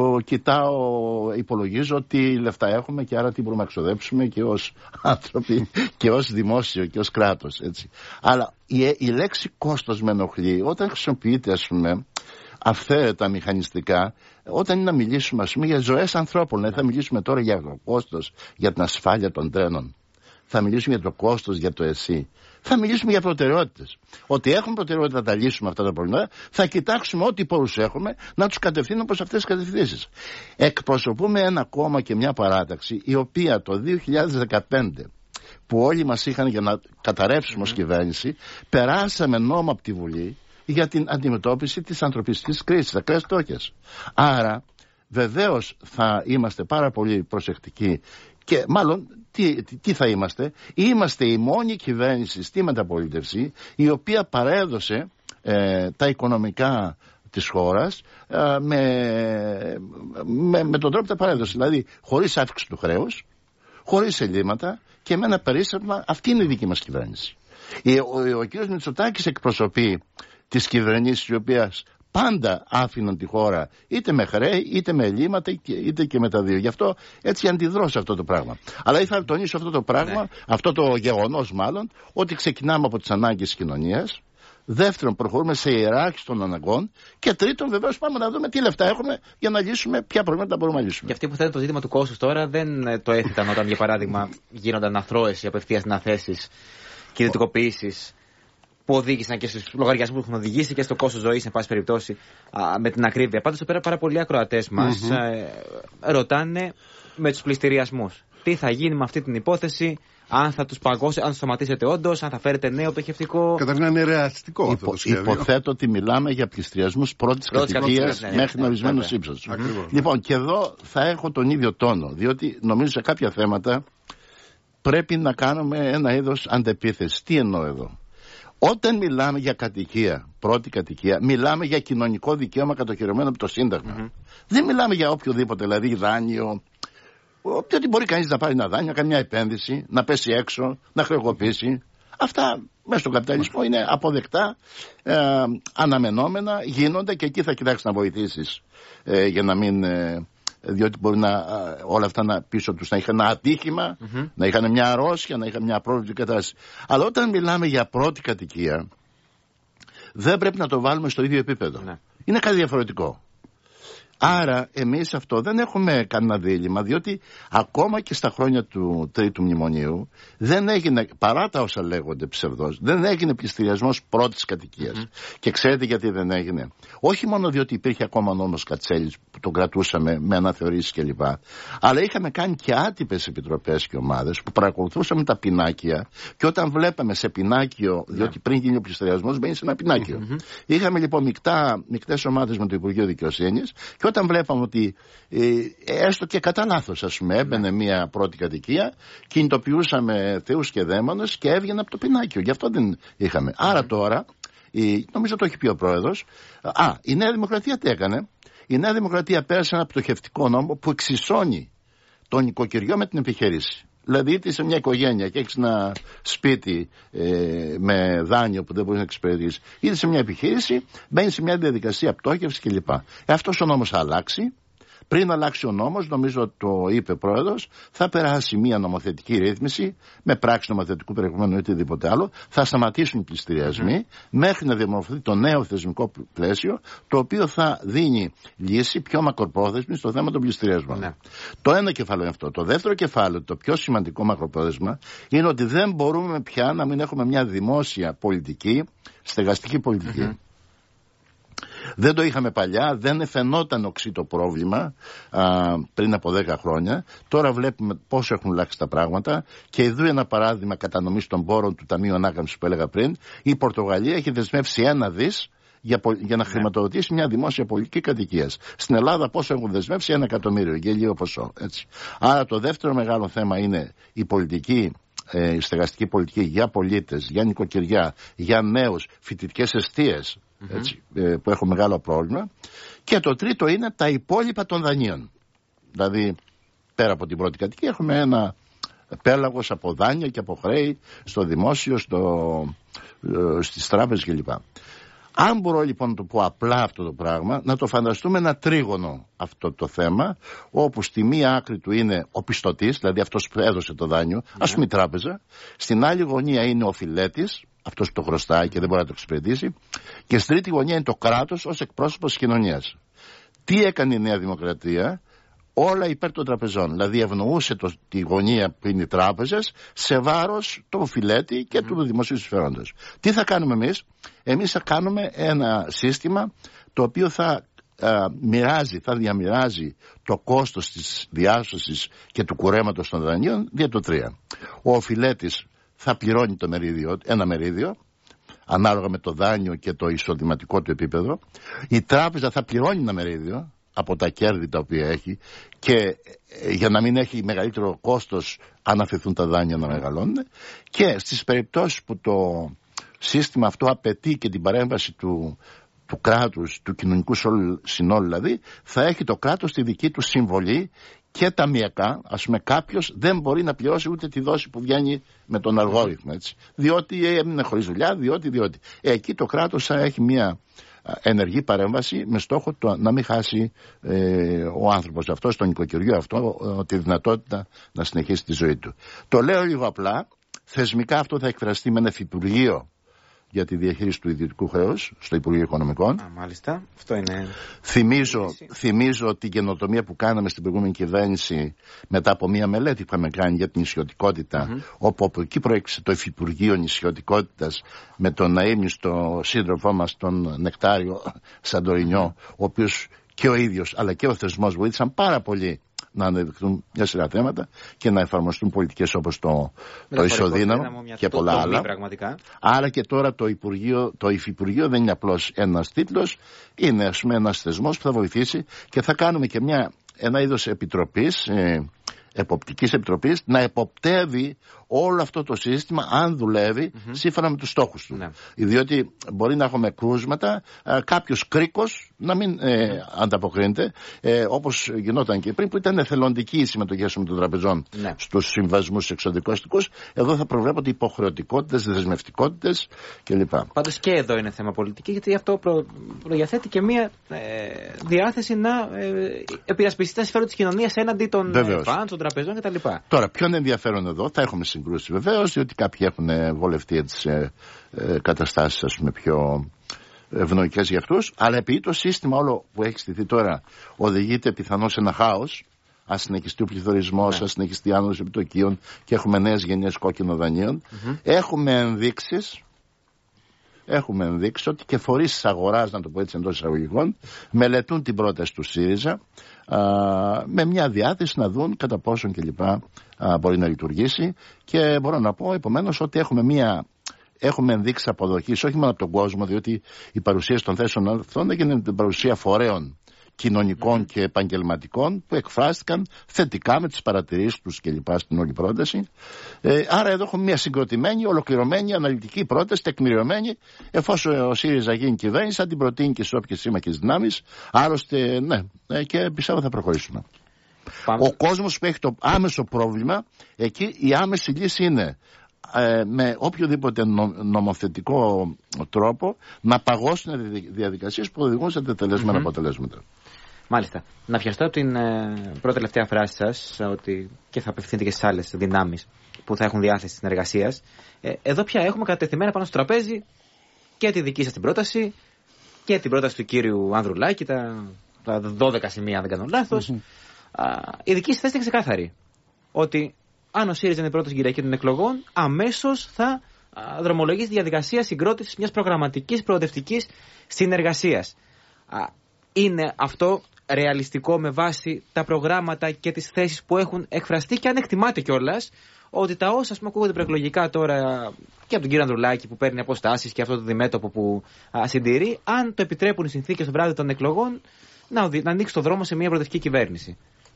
κοιτάω, υπολογίζω τι λεφτά έχουμε και άρα τι μπορούμε να εξοδέψουμε και ως άνθρωποι και ως δημόσιο και ως κράτος, έτσι. Αλλά η λέξη κόστος με ενοχλεί όταν χρησιμοποιείται, ας πούμε, αυθαίρετα μηχανιστικά, όταν είναι να μιλήσουμε, ας πούμε, για ζωές ανθρώπων. Θα μιλήσουμε τώρα για το κόστος για την ασφάλεια των τρένων. Θα μιλήσουμε για το κόστος για το ΕΣΥ. Θα μιλήσουμε για προτεραιότητες. Ότι έχουμε προτεραιότητα να τα λύσουμε αυτά τα προβλήματα, θα κοιτάξουμε ό,τι πόρους έχουμε να τους κατευθύνουμε προς αυτές τις κατευθύνσεις. Εκπροσωπούμε ένα κόμμα και μια παράταξη η οποία το 2015, που όλοι μας είχαν για να καταρρεύσουμε ως κυβέρνηση, περάσαμε νόμο από τη Βουλή για την αντιμετώπιση της ανθρωπιστικής κρίσης, ακραίες στόχες. Άρα βεβαίως θα είμαστε πάρα πολύ προσεκτικοί. Και μάλλον τι θα είμαστε? Είμαστε η μόνη κυβέρνηση στη μεταπολίτευση η οποία παρέδωσε τα οικονομικά της χώρας με τον τρόπο που τα παρέδωσε. Δηλαδή χωρίς αύξηση του χρέους, χωρίς ελλείμματα και με ένα περίσσευμα. Αυτή είναι η δική μας κυβέρνηση. Ο κ. Μητσοτάκης εκπροσωπεί τις κυβερνήσεις οι οποίες πάντα άφηναν τη χώρα είτε με χρέη, είτε με ελλείμματα, είτε και με τα δύο. Γι' αυτό έτσι αντιδρώ σε αυτό το πράγμα. Αλλά ήθελα να τονίσω αυτό το πράγμα, αυτό το γεγονός μάλλον, ότι ξεκινάμε από τις ανάγκες της κοινωνίας. Δεύτερον, προχωρούμε σε ιεράρχηση των αναγκών. Και τρίτον, βεβαίως, πάμε να δούμε τι λεφτά έχουμε για να λύσουμε ποια προβλήματα μπορούμε να λύσουμε. Και αυτοί που θέτουν το ζήτημα του κόστους τώρα δεν το έθεταν όταν, για παράδειγμα, γίνονταν αθρώες ή απευθείας αναθέσεις και ιδιωτικοποιήσεις, που οδήγησαν και στους λογαριασμούς που έχουν οδηγήσει και στο κόστος ζωής, εν πάση περιπτώσει, με την ακρίβεια. Πάντως, εδώ πέρα πάρα πολλοί ακροατές μας ρωτάνε με τους πληστηριασμούς. Τι θα γίνει με αυτή την υπόθεση, αν θα τους παγώσει, αν τους σταματήσετε όντως, αν θα φέρετε νέο πτωχευτικό. Καταρχήν είναι ρεαλιστικό αυτό το σχέδιο. Υποθέτω ότι μιλάμε για πληστηριασμούς πρώτης κατοικίας μέχρι ένα ορισμένο ύψος. Λοιπόν, και εδώ θα έχω τον ίδιο τόνο, διότι νομίζω σε κάποια θέματα πρέπει να κάνουμε ένα είδος αντεπίθεση. Τι εννοώ εδώ? Όταν μιλάμε για κατοικία, πρώτη κατοικία, μιλάμε για κοινωνικό δικαίωμα κατοχυρωμένο από το Σύνταγμα. Δεν μιλάμε για οποιοδήποτε, δηλαδή δάνειο. Ότι μπορεί κανείς να πάρει ένα δάνειο, να κάνει μια επένδυση, να πέσει έξω, να χρεοκοπήσει. Αυτά μέσα στον καπιταλισμό είναι αποδεκτά, αναμενόμενα, γίνονται και εκεί θα κοιτάξεις να βοηθήσεις για να μην. Διότι μπορεί όλα αυτά πίσω τους να είχαν ένα ατύχημα, να είχαν μια αρρώστια, να είχαν μια πρόβλητη κατάσταση. Αλλά όταν μιλάμε για πρώτη κατοικία, δεν πρέπει να το βάλουμε στο ίδιο επίπεδο. Είναι κάτι διαφορετικό. Άρα εμείς αυτό δεν έχουμε κανένα δίλημμα, διότι ακόμα και στα χρόνια του Τρίτου Μνημονίου δεν έγινε, παρά τα όσα λέγονται ψευδώς, δεν έγινε πληστηριασμός πρώτης κατοικίας. Και ξέρετε γιατί δεν έγινε? Όχι μόνο διότι υπήρχε ακόμα νόμος Κατσέλης που τον κρατούσαμε με αναθεωρήσεις κλπ. Αλλά είχαμε κάνει και άτυπες επιτροπές και ομάδες που παρακολουθούσαμε τα πινάκια και όταν βλέπαμε σε πινάκιο, διότι πριν γίνει ο πληστηριασμός μπαίνει σε ένα πινάκιο. Είχαμε λοιπόν μικτές ομάδες με το Υπουργείο Δικαιοσύνης. Και όταν βλέπαμε ότι έστω και κατά λάθος, ας πούμε, έμπαινε μια πρώτη κατοικία, κινητοποιούσαμε θεούς και δαίμονες και έβγαινε από το πινάκιο. Γι' αυτό δεν είχαμε. Άρα τώρα, νομίζω το έχει πει ο πρόεδρος, η Νέα Δημοκρατία τι έκανε? Η Νέα Δημοκρατία πέρασε ένα πτωχευτικό νόμο που εξισώνει το νοικοκυριό με την επιχείρηση. Δηλαδή, είτε σε μια οικογένεια και έχεις ένα σπίτι με δάνειο που δεν μπορείς να εξυπηρετήσεις, είτε σε μια επιχείρηση, μπαίνεις σε μια διαδικασία πτώχευσης κλπ. Αυτός ο νόμος θα αλλάξει. Πριν αλλάξει ο νόμος, νομίζω το είπε ο Πρόεδρος, θα περάσει μια νομοθετική ρύθμιση με πράξη νομοθετικού περιεχομένου ή οτιδήποτε άλλο. Θα σταματήσουν οι πληστηριασμοί μέχρι να διαμορφωθεί το νέο θεσμικό πλαίσιο, το οποίο θα δίνει λύση πιο μακροπρόθεσμη στο θέμα των πληστηριασμών. Ναι. Το ένα κεφάλαιο είναι αυτό. Το δεύτερο κεφάλαιο, το πιο σημαντικό μακροπρόθεσμα, είναι ότι δεν μπορούμε πια να μην έχουμε μια δημόσια πολιτική, στεγαστική πολιτική. Δεν το είχαμε παλιά, δεν φαινόταν οξύ το πρόβλημα πριν από 10 χρόνια. Τώρα βλέπουμε πόσο έχουν αλλάξει τα πράγματα. Και εδώ ένα παράδειγμα κατανομής των πόρων του Ταμείου Ανάκαμψης που έλεγα πριν. Η Πορτογαλία έχει δεσμεύσει 1 δις για να χρηματοδοτήσει μια δημόσια πολιτική κατοικίας. Στην Ελλάδα πόσο έχουν δεσμεύσει? 1 εκατομμύριο, γελίο ποσό. Έτσι. Άρα το δεύτερο μεγάλο θέμα είναι η πολιτική, η στεγαστική πολιτική για πολίτες, για νοικοκυριά, για νέους, φοιτητικές εστίες. Έτσι, που έχω μεγάλο πρόβλημα. Και το τρίτο είναι τα υπόλοιπα των δανείων. Δηλαδή, πέρα από την πρώτη κατοικία, έχουμε ένα πέλαγος από δάνεια και από χρέη στο δημόσιο, στις τράπεζες κλπ. Αν μπορώ λοιπόν να το πω απλά αυτό το πράγμα, να το φανταστούμε ένα τρίγωνο αυτό το θέμα, όπου στη μία άκρη του είναι ο πιστωτής, δηλαδή αυτός που έδωσε το δάνειο, ας πούμε η τράπεζα, στην άλλη γωνία είναι ο φιλέτης, αυτός που το χρωστάει και δεν μπορεί να το εξυπηρετήσει, και στην τρίτη γωνία είναι το κράτος ως εκπρόσωπος της κοινωνίας. Τι έκανε η Νέα Δημοκρατία? Όλα υπέρ των τραπεζών. Δηλαδή ευνοούσε τη γωνία που είναι οι τράπεζες σε βάρος του φιλέτη και του δημοσίου συμφέροντος. Τι θα κάνουμε εμείς? Εμείς θα κάνουμε ένα σύστημα το οποίο θα διαμοιράζει το κόστος της διάσωσης και του κουρέματος των δανείων δια το 3. Ο φιλέτης θα πληρώνει ένα μερίδιο ανάλογα με το δάνειο και το εισοδηματικό του επίπεδο. Η τράπεζα θα πληρώνει ένα μερίδιο από τα κέρδη τα οποία έχει, και για να μην έχει μεγαλύτερο κόστος αν αφαιθούν τα δάνεια να μεγαλώνουν, και στις περιπτώσεις που το σύστημα αυτό απαιτεί και την παρέμβαση του κράτους, του κοινωνικού συνόλου δηλαδή, θα έχει το κράτος τη δική του συμβολή και ταμιακά. Ας πούμε κάποιος δεν μπορεί να πληρώσει ούτε τη δόση που βγαίνει με τον αλγόριθμο, έτσι, διότι έμεινε χωρίς δουλειά, διότι. Εκεί το κράτος θα έχει μια ενεργή παρέμβαση με στόχο να μην χάσει ο άνθρωπος αυτός, το νοικοκυριό αυτό, τη δυνατότητα να συνεχίσει τη ζωή του. Το λέω λίγο απλά. Θεσμικά αυτό θα εκφραστεί με ένα υφυπουργείο για τη διαχείριση του ιδιωτικού χρέους στο Υπουργείο Οικονομικών. Μάλιστα. Αυτό είναι. Θυμίζω την καινοτομία που κάναμε στην προηγούμενη κυβέρνηση μετά από μια μελέτη που είχαμε κάνει για την νησιωτικότητα, όπου από εκεί προέκυψε το Υφυπουργείο Νησιωτικότητας με τον αείμνηστο σύντροφό μας τον Νεκτάριο Σαντορινιό, ο οποίος και ο ίδιος αλλά και ο θεσμός βοήθησαν πάρα πολύ να αναδειχθούν μια σειρά θέματα και να εφαρμοστούν πολιτικές όπως το ισοδύναμο και πολλά άλλα. Άρα και τώρα το Υφυπουργείο δεν είναι απλώς ένας τίτλος, είναι ας πούμε ένας θεσμός που θα βοηθήσει, και θα κάνουμε και ένα είδος επιτροπής, εποπτικής επιτροπής, να εποπτεύει όλο αυτό το σύστημα αν δουλεύει σύμφωνα με τους στόχους του. Διότι μπορεί να έχουμε κρούσματα, κάποιος κρίκος να μην ανταποκρίνεται, όπως γινόταν και πριν, που ήταν εθελοντική η συμμετοχή των τραπεζών στους συμβασμούς εξωδικοστικούς. Εδώ θα προβλέπονται υποχρεωτικότητες, δεσμευτικότητες κλπ. Πάντως και εδώ είναι θέμα πολιτική, γιατί αυτό προδιαθέτει και μία διάθεση να επειρασπιστεί τα συμφέροντα της κοινωνίας έναντι των φαντ, των τραπεζών κτλ. Τώρα, ποιο είναι ενδιαφέρον εδώ? Θα έχουμε συγκρούσεις βεβαίως, διότι κάποιοι έχουν βολευτεί τις καταστάσεις, ας πούμε, πιο ευνοϊκές για αυτούς, αλλά επειδή το σύστημα όλο που έχει στηθεί τώρα οδηγείται πιθανώς σε ένα χάος, ας συνεχιστεί ο πληθωρισμός, ας συνεχιστεί η άνοδος επιτοκίων και έχουμε νέες γενιές κόκκινων δανείων, έχουμε ενδείξει ότι και φορείς της αγοράς, να το πω έτσι εντός εισαγωγικών, μελετούν την πρόταση του ΣΥΡΙΖΑ με μια διάθεση να δουν κατά πόσον κλπ μπορεί να λειτουργήσει, και μπορώ να πω επομένως ότι έχουμε ενδείξει αποδοχής όχι μόνο από τον κόσμο, διότι η παρουσίαση των θέσεων αυτών έγινε την παρουσία φορέων κοινωνικών και επαγγελματικών που εκφράστηκαν θετικά με τις παρατηρήσεις τους και λοιπά στην όλη πρόταση. Άρα εδώ έχουμε μια συγκροτημένη, ολοκληρωμένη, αναλυτική πρόταση, τεκμηριωμένη, εφόσον ο ΣΥΡΙΖΑ γίνει κυβέρνηση, θα την προτείνει και στις όποιες σύμμαχες δυνάμεις. Άλλωστε, και πιστεύω θα προχωρήσουμε. Ο κόσμος που έχει το άμεσο πρόβλημα, εκεί η άμεση λύση είναι με οποιοδήποτε νομοθετικό τρόπο να παγώσουν διαδικασίες που οδηγούν σε τελεσμένα αποτελέσματα. Μάλιστα. Να πιαστώ από την πρώτη τελευταία φράση σας, ότι και θα απευθύνεται και στις άλλες δυνάμεις που θα έχουν διάθεση συνεργασίας. Εδώ πια έχουμε κατατεθειμένα πάνω στο τραπέζι και τη δική σας την πρόταση και την πρόταση του κύριου Ανδρουλάκη, τα 12 σημεία, αν δεν κάνω λάθος. Η δική σας θέση είναι ξεκάθαρη. Ότι αν ο ΣΥΡΙΖΑ είναι πρώτος Κυριακή των εκλογών, αμέσως θα δρομολογήσει τη διαδικασία συγκρότησης μιας προγραμματικής προοδευτικής συνεργασίας. Είναι αυτό ρεαλιστικό με βάση τα προγράμματα και τις θέσεις που έχουν εκφραστεί, και αν εκτιμάτε κιόλας ότι τα όσα ακούγονται προεκλογικά τώρα και από τον κύριο Ανδρουλάκη που παίρνει αποστάσεις και αυτό το διμέτωπο που συντηρεί, αν το επιτρέπουν οι συνθήκες το βράδυ των εκλογών, να ανοίξει το δρόμο σε μια προοδευτική κυβέρνηση?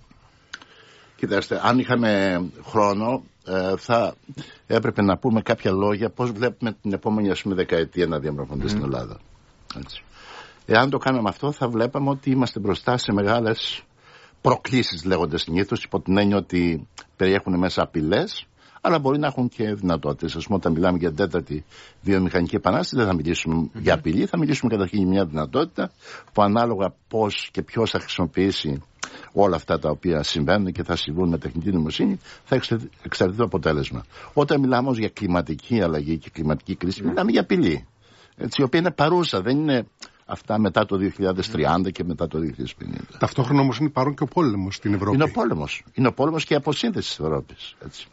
Κοιτάξτε, αν είχαμε χρόνο θα έπρεπε να πούμε κάποια λόγια πώς βλέπουμε την επόμενη δεκαετία να διαμορφώνεται στην Ελλάδα. Έτσι. Εάν το κάναμε αυτό θα βλέπαμε ότι είμαστε μπροστά σε μεγάλες προκλήσεις, λέγονται συνήθως, υπό την έννοια ότι περιέχουν μέσα απειλές, αλλά μπορεί να έχουν και δυνατότητες. Ας πούμε, όταν μιλάμε για την τέταρτη βιομηχανική επανάσταση, δεν θα μιλήσουμε για απειλή, θα μιλήσουμε καταρχήν για μια δυνατότητα που ανάλογα πώς και ποιος θα χρησιμοποιήσει όλα αυτά τα οποία συμβαίνουν και θα συμβούν με τεχνητή νοημοσύνη, θα εξαρτηθεί το αποτέλεσμα. Όταν μιλάμε όμως για κλιματική αλλαγή και κλιματική κρίση, μιλάμε για απειλή, έτσι, η οποία είναι παρούσα, δεν είναι αυτά μετά το 2030 και μετά το 2050. Ταυτόχρονα όμως είναι παρόν και ο πόλεμος στην Ευρώπη. Είναι ο πόλεμος. Είναι ο πόλεμος και η αποσύνθεση της Ευρώπης. Έτσι.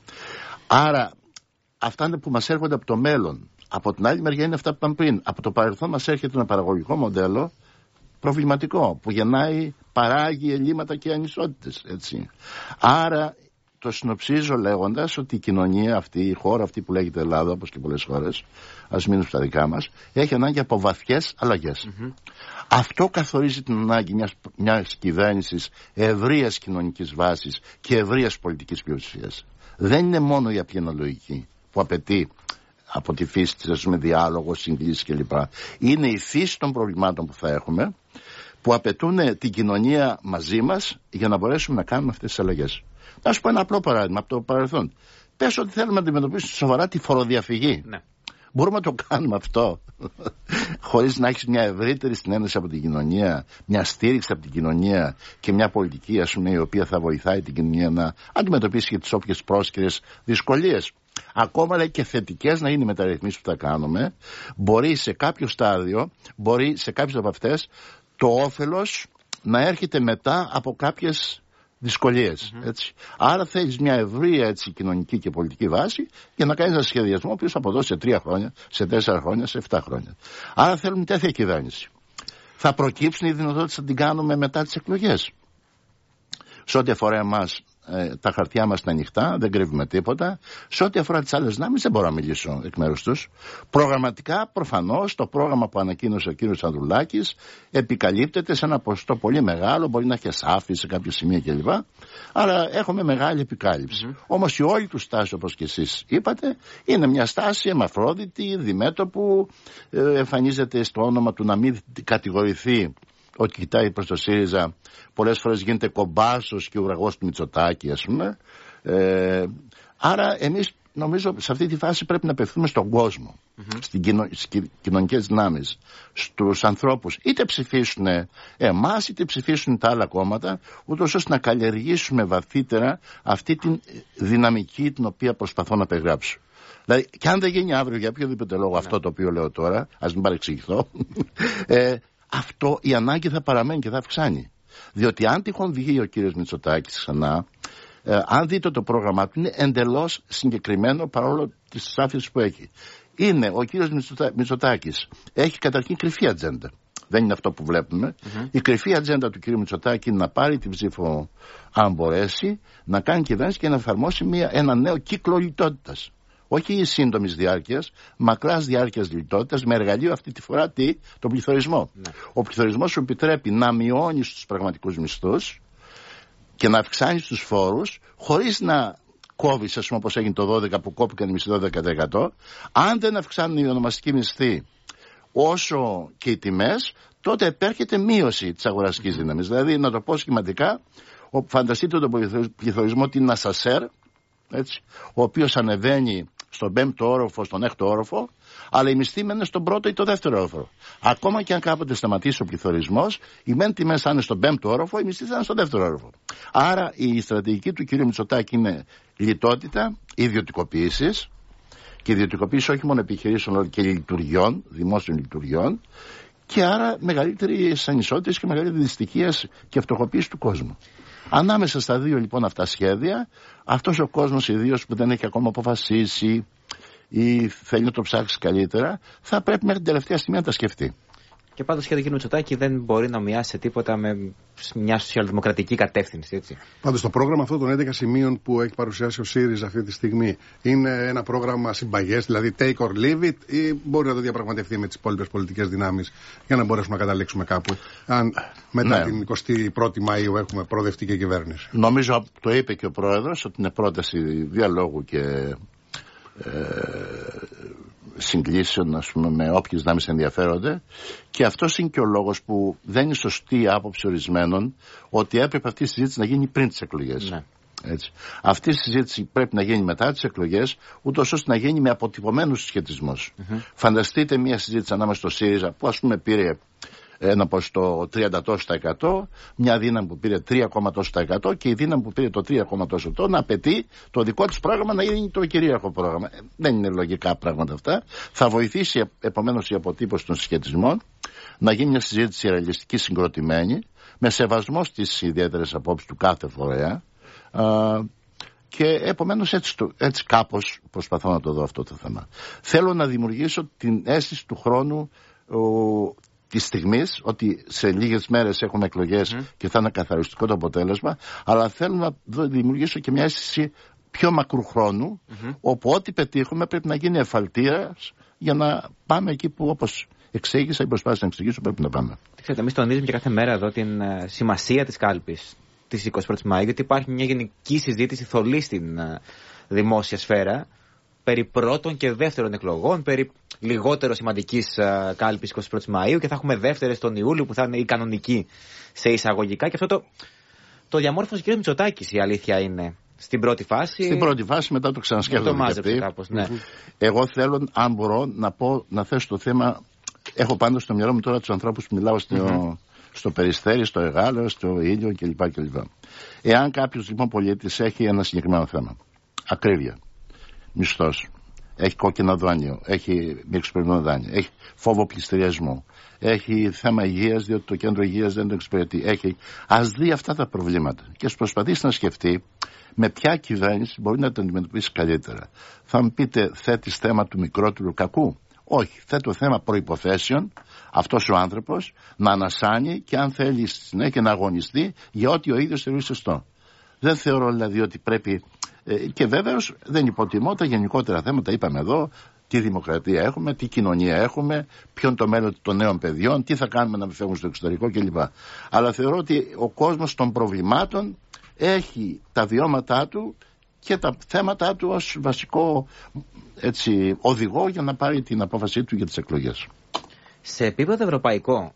Άρα αυτά είναι που μας έρχονται από το μέλλον. Από την άλλη μεριά είναι αυτά που είπαμε πριν. Από το παρελθόν μας έρχεται ένα παραγωγικό μοντέλο προβληματικό που παράγει ελλείμματα και ανισότητες. Έτσι. Άρα το συνοψίζω λέγοντας ότι η κοινωνία αυτή, η χώρα αυτή που λέγεται Ελλάδα, όπως και πολλές χώρες, ας μείνουμε στα δικά μας, έχει ανάγκη από βαθιές αλλαγές. Αυτό καθορίζει την ανάγκη μιας κυβέρνησης ευρείας κοινωνικής βάσης και ευρείας πολιτικής πλειοψηφίας. Δεν είναι μόνο η απλή αναλογική που απαιτεί από τη φύση της με διάλογο, συγκλήσεις κλπ. Είναι η φύση των προβλημάτων που θα έχουμε, που απαιτούν την κοινωνία μαζί μας για να μπορέσουμε να κάνουμε αυτές τις αλλαγές. Να σου πω ένα απλό παράδειγμα από το παρελθόν. Πες ότι θέλουμε να αντιμετωπίσουμε σοβαρά τη φοροδιαφυγή. Ναι. Μπορούμε να το κάνουμε αυτό χωρίς να έχεις μια ευρύτερη συνένεση από την κοινωνία, μια στήριξη από την κοινωνία και μια πολιτική, ας πούμε, η οποία θα βοηθάει την κοινωνία να αντιμετωπίσει και τις όποιες πρόσκαιρες δυσκολίες. Ακόμα λέει και θετικές να είναι οι μεταρρυθμίσεις που θα κάνουμε, μπορεί σε κάποιο στάδιο, μπορεί σε κάποιες από αυτές το όφελος να έρχεται μετά από κάποιες δυσκολίες. Έτσι. Άρα θέλεις μια ευρεία έτσι, κοινωνική και πολιτική βάση για να κάνεις ένα σχεδιασμό που θα αποδώσει σε 3 χρόνια, σε 4 χρόνια, σε 7 χρόνια. Άρα θέλουμε τέτοια κυβέρνηση. Θα προκύψουν οι δυνατότητες να την κάνουμε μετά τις εκλογές. Σε ό,τι αφορά εμάς, τα χαρτιά μας είναι ανοιχτά, δεν κρύβουμε τίποτα. Σε ό,τι αφορά τις άλλες δυνάμεις, δεν μπορώ να μιλήσω εκ μέρους τους. Προγραμματικά, προφανώς, το πρόγραμμα που ανακοίνωσε ο κύριος Ανδρουλάκης επικαλύπτεται σε ένα ποσοστό πολύ μεγάλο, μπορεί να έχει ασάφη σε κάποια σημεία κλπ. Άρα έχουμε μεγάλη επικάλυψη. Όμως η όλη του στάση, όπως και εσείς είπατε, είναι μια στάση εμαφρόδιτη, διμέτωπου, εμφανίζεται στο όνομα του να μην κατηγορηθεί ότι κοιτάει προς το ΣΥΡΙΖΑ, πολλές φορές γίνεται κομπάσος και ουραγός του Μητσοτάκη, ας πούμε. Άρα εμείς νομίζω σε αυτή τη φάση πρέπει να απευθύνουμε στον κόσμο, στις κοινωνικές δυνάμεις, στους ανθρώπους, είτε ψηφίσουν εμάς είτε ψηφίσουν τα άλλα κόμματα, ούτως ώστε να καλλιεργήσουμε βαθύτερα αυτή τη δυναμική την οποία προσπαθώ να περιγράψω. Δηλαδή, και αν δεν γίνει αύριο για οποιοδήποτε λόγο αυτό το οποίο λέω τώρα, ας μην παρεξηγηθώ, αυτό η ανάγκη θα παραμένει και θα αυξάνει. Διότι αν τυχόν βγει ο κύριος Μητσοτάκης ξανά, αν δείτε το πρόγραμμά του, είναι εντελώς συγκεκριμένο παρόλο τις ασάφειες που έχει. Είναι ο κύριος Μητσοτάκης, έχει καταρχήν κρυφή ατζέντα. Δεν είναι αυτό που βλέπουμε. Η κρυφή ατζέντα του κύριου Μητσοτάκη είναι να πάρει την ψήφο, αν μπορέσει, να κάνει κυβέρνηση και να εφαρμόσει ένα νέο κύκλο λιτότητας. Όχι σύντομης διάρκειας, μακράς διάρκειας λιτότητας, με εργαλείο αυτή τη φορά τον πληθωρισμό. Ναι. Ο πληθωρισμός σου επιτρέπει να μειώνεις τους πραγματικούς μισθούς και να αυξάνεις τους φόρους, χωρίς να κόβεις, ας πούμε, όπως έγινε το 12 που κόπηκαν οι μισθοί 12%. Αν δεν αυξάνουν οι ονομαστικοί μισθοί όσο και οι τιμές, τότε επέρχεται μείωση της αγοραστικής δύναμης. Δηλαδή, να το πω σχηματικά, Φανταστείτε τον πληθωρισμό ότι είναι ασασέρ, έτσι, ο οποίος ανεβαίνει στον 5ο όροφο, στον 6ο όροφο, αλλά οι μισθοί μένουν στον 1ο ή το 2ο όροφο. Ακόμα και αν κάποτε σταματήσει ο πληθωρισμός, οι μεν τιμές θα είναι στον 5ο όροφο, οι μισθοί θα είναι στον 2ο όροφο. Άρα η στρατηγική του κ. Μητσοτάκη είναι λιτότητα, ιδιωτικοποίησης, και ιδιωτικοποίηση όχι μόνο επιχειρήσεων αλλά και λειτουργιών, δημόσιων λειτουργιών, και άρα μεγαλύτερες ανισότητες και μεγαλύτερη δυστυχία και φτωχοποίηση του κόσμου. Ανάμεσα στα δύο λοιπόν αυτά σχέδια, αυτός ο κόσμος ιδίως που δεν έχει ακόμα αποφασίσει ή θέλει να το ψάξει καλύτερα, θα πρέπει μέχρι την τελευταία στιγμή να τα σκεφτεί. Και πάντως σχέδιο κ. Μητσοτάκη δεν μπορεί να μοιάσει σε τίποτα με μια σοσιαλδημοκρατική κατεύθυνση, έτσι. Πάντως το πρόγραμμα αυτό των 11 σημείων που έχει παρουσιάσει ο ΣΥΡΙΖΑ αυτή τη στιγμή είναι ένα πρόγραμμα συμπαγές, δηλαδή take or leave it, ή μπορεί να το διαπραγματευτεί με τις υπόλοιπες πολιτικές δυνάμεις για να μπορέσουμε να καταλήξουμε κάπου, αν μετά την 21η Μαΐου έχουμε προοδευτική κυβέρνηση? Νομίζω το είπε και ο Πρόεδρος ότι είναι πρόταση διαλόγου και συγκλήσεων, ας πούμε, με όποιες δυνάμεις ενδιαφέρονται, και αυτός είναι και ο λόγος που δεν είναι σωστή η άποψη ορισμένων ότι έπρεπε αυτή η συζήτηση να γίνει πριν τις εκλογές. Ναι. Έτσι. Αυτή η συζήτηση πρέπει να γίνει μετά τις εκλογές, ούτως ώστε να γίνει με αποτυπωμένους συσχετισμούς. Φανταστείτε μια συζήτηση ανάμεσα στο ΣΥΡΙΖΑ που, ας πούμε, πήρε ένα ποσοστό 30%, μια δύναμη που πήρε 3,% και η δύναμη που πήρε το 3,% να απαιτεί το δικό της πρόγραμμα να είναι το κυρίαρχο πρόγραμμα. Δεν είναι λογικά πράγματα αυτά. Θα βοηθήσει επομένως η αποτύπωση των συσχετισμών, να γίνει μια συζήτηση ρεαλιστική, συγκροτημένη, με σεβασμό στις ιδιαίτερες απόψεις του κάθε φορέα. Και επομένως έτσι κάπως προσπαθώ να το δω αυτό το θέμα. Θέλω να δημιουργήσω την αίσθηση του χρόνου της στιγμής, ότι σε λίγες μέρες έχουμε εκλογές και θα είναι καθαριστικό το αποτέλεσμα, αλλά θέλω να δημιουργήσω και μια αίσθηση πιο μακρού χρόνου, όπου ό,τι πετύχουμε πρέπει να γίνει εφαλτήρας για να πάμε εκεί που, όπως εξήγησα ή προσπάθησα να εξηγήσω, πρέπει να πάμε. Ξέρετε, εμείς τονίζουμε και κάθε μέρα εδώ την σημασία της κάλπης της 21ης Μαΐου, γιατί υπάρχει μια γενική συζήτηση θολή στην δημόσια σφαίρα περί πρώτων και δεύτερων εκλογών, περί λιγότερο σημαντικής κάλπης 21ης Μαΐου, και θα έχουμε δεύτερες τον Ιούλιο που θα είναι η κανονική σε εισαγωγικά, και αυτό το διαμόρφωσε ο κ. Μητσοτάκης, η αλήθεια είναι, στην πρώτη φάση. Στην πρώτη φάση, μετά το ξανασκέφτομαι. Ναι. Εγώ θέλω, αν μπορώ, να θέσω το θέμα. Έχω πάντα στο μυαλό μου τώρα τους ανθρώπους που μιλάω στο Περιστέρι, στο Εγάλεο, στο Ήλιο κλπ. Εάν κάποιος λοιπόν πολίτης έχει ένα συγκεκριμένο θέμα, ακρίβεια, μισθός, έχει κόκκινο δάνειο, έχει μη εξυπηρετούμενο δάνειο, έχει φόβο πληστηριασμού, έχει θέμα υγείας διότι το κέντρο υγείας δεν το εξυπηρετεί, ας δει αυτά τα προβλήματα και ας προσπαθήσει να σκεφτεί με ποια κυβέρνηση μπορεί να τα αντιμετωπίσει καλύτερα. Θα μου πείτε, θέτεις θέμα του μικρότερου κακού? Όχι, θέτω θέμα προϋποθέσεων αυτός ο άνθρωπος να ανασάνει και αν θέλει στη συνέχεια να αγωνιστεί για ό,τι ο ίδιος θεωρεί σωστό. Δεν θεωρώ δηλαδή ότι πρέπει, και βέβαιως δεν υποτιμώ τα γενικότερα θέματα, είπαμε εδώ, τι δημοκρατία έχουμε, τι κοινωνία έχουμε, ποιο είναι το μέλλον των νέων παιδιών, τι θα κάνουμε να φεύγουν στο εξωτερικό κλπ. Αλλά θεωρώ ότι ο κόσμος των προβλημάτων έχει τα βιώματά του και τα θέματα του ως βασικό οδηγό για να πάρει την απόφασή του για τις εκλογές. Σε επίπεδο ευρωπαϊκό,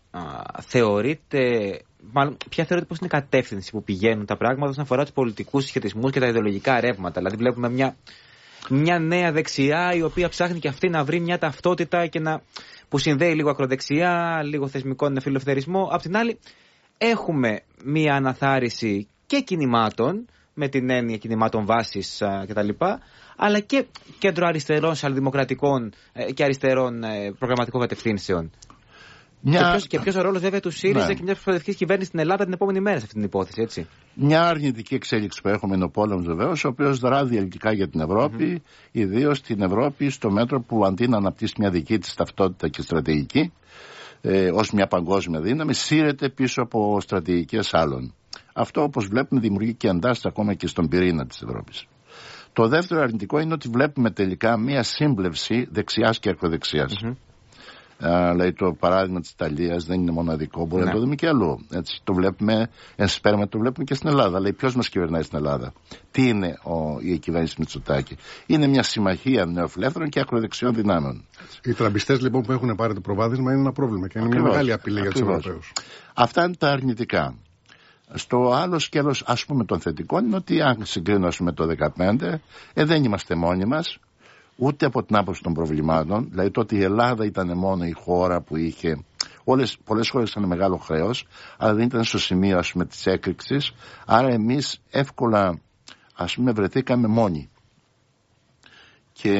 ποια θεωρείτε πως είναι η κατεύθυνση που πηγαίνουν τα πράγματα όσον αφορά τους πολιτικούς συσχετισμούς και τα ιδεολογικά ρεύματα? Δηλαδή βλέπουμε μια νέα δεξιά η οποία ψάχνει και αυτή να βρει μια ταυτότητα και που συνδέει λίγο ακροδεξιά, λίγο θεσμικό φιλελευθερισμό. Απ' την άλλη έχουμε μια αναθάρρυνση και κινημάτων, με την έννοια κινημάτων βάσης κτλ., αλλά και κέντρο αριστερών, σοσιαλδημοκρατικών και αριστερών προγραμματικών κατευθύνσεων. Και ποιος ο ρόλος βέβαια του ΣΥΡΙΖΑ και μια προοδευτική κυβέρνηση στην Ελλάδα την επόμενη μέρα σε αυτή την υπόθεση, έτσι? Μια αρνητική εξέλιξη που έχουμε είναι ο πόλεμος βεβαίως, ο οποίος δρά διαλυτικά για την Ευρώπη, ιδίως την Ευρώπη στο μέτρο που αντί να αναπτύσσει μια δική της ταυτότητα και στρατηγική ως μια παγκόσμια δύναμη, σύρεται πίσω από στρατηγικές άλλων. Αυτό, όπως βλέπουμε, δημιουργεί και εντάσεις ακόμα και στον πυρήνα της Ευρώπης. Το δεύτερο αρνητικό είναι ότι βλέπουμε τελικά μια σύμπλευση δεξιάς και ακροδεξιάς. Δηλαδή το παράδειγμα της Ιταλίας δεν είναι μοναδικό, μπορεί να το δούμε και αλλού. Έτσι, το βλέπουμε εν σπέρμα, το βλέπουμε και στην Ελλάδα. Αλλά ποιος μας κυβερνάει στην Ελλάδα? Τι είναι η κυβέρνηση Μητσοτάκη? Είναι μια συμμαχία νεοφιλελεύθερων και ακροδεξιών δυνάμεων. Οι τραμπιστές λοιπόν που έχουν πάρει το προβάδισμα είναι ένα πρόβλημα και είναι μια μεγάλη απειλή για τους Ευρωπαίους. Αυτά είναι τα αρνητικά. Στο άλλο σκέλος, ας πούμε, των θετικών είναι ότι αν συγκρίνω με το 2015, δεν είμαστε μόνοι μας, ούτε από την άποψη των προβλημάτων. Δηλαδή τότε η Ελλάδα ήταν μόνο η χώρα που είχε, πολλές χώρες είχαν μεγάλο χρέος, αλλά δεν ήταν στο σημείο, ας πούμε, της έκρηξης, άρα εμείς εύκολα, ας πούμε, βρεθήκαμε μόνοι. Και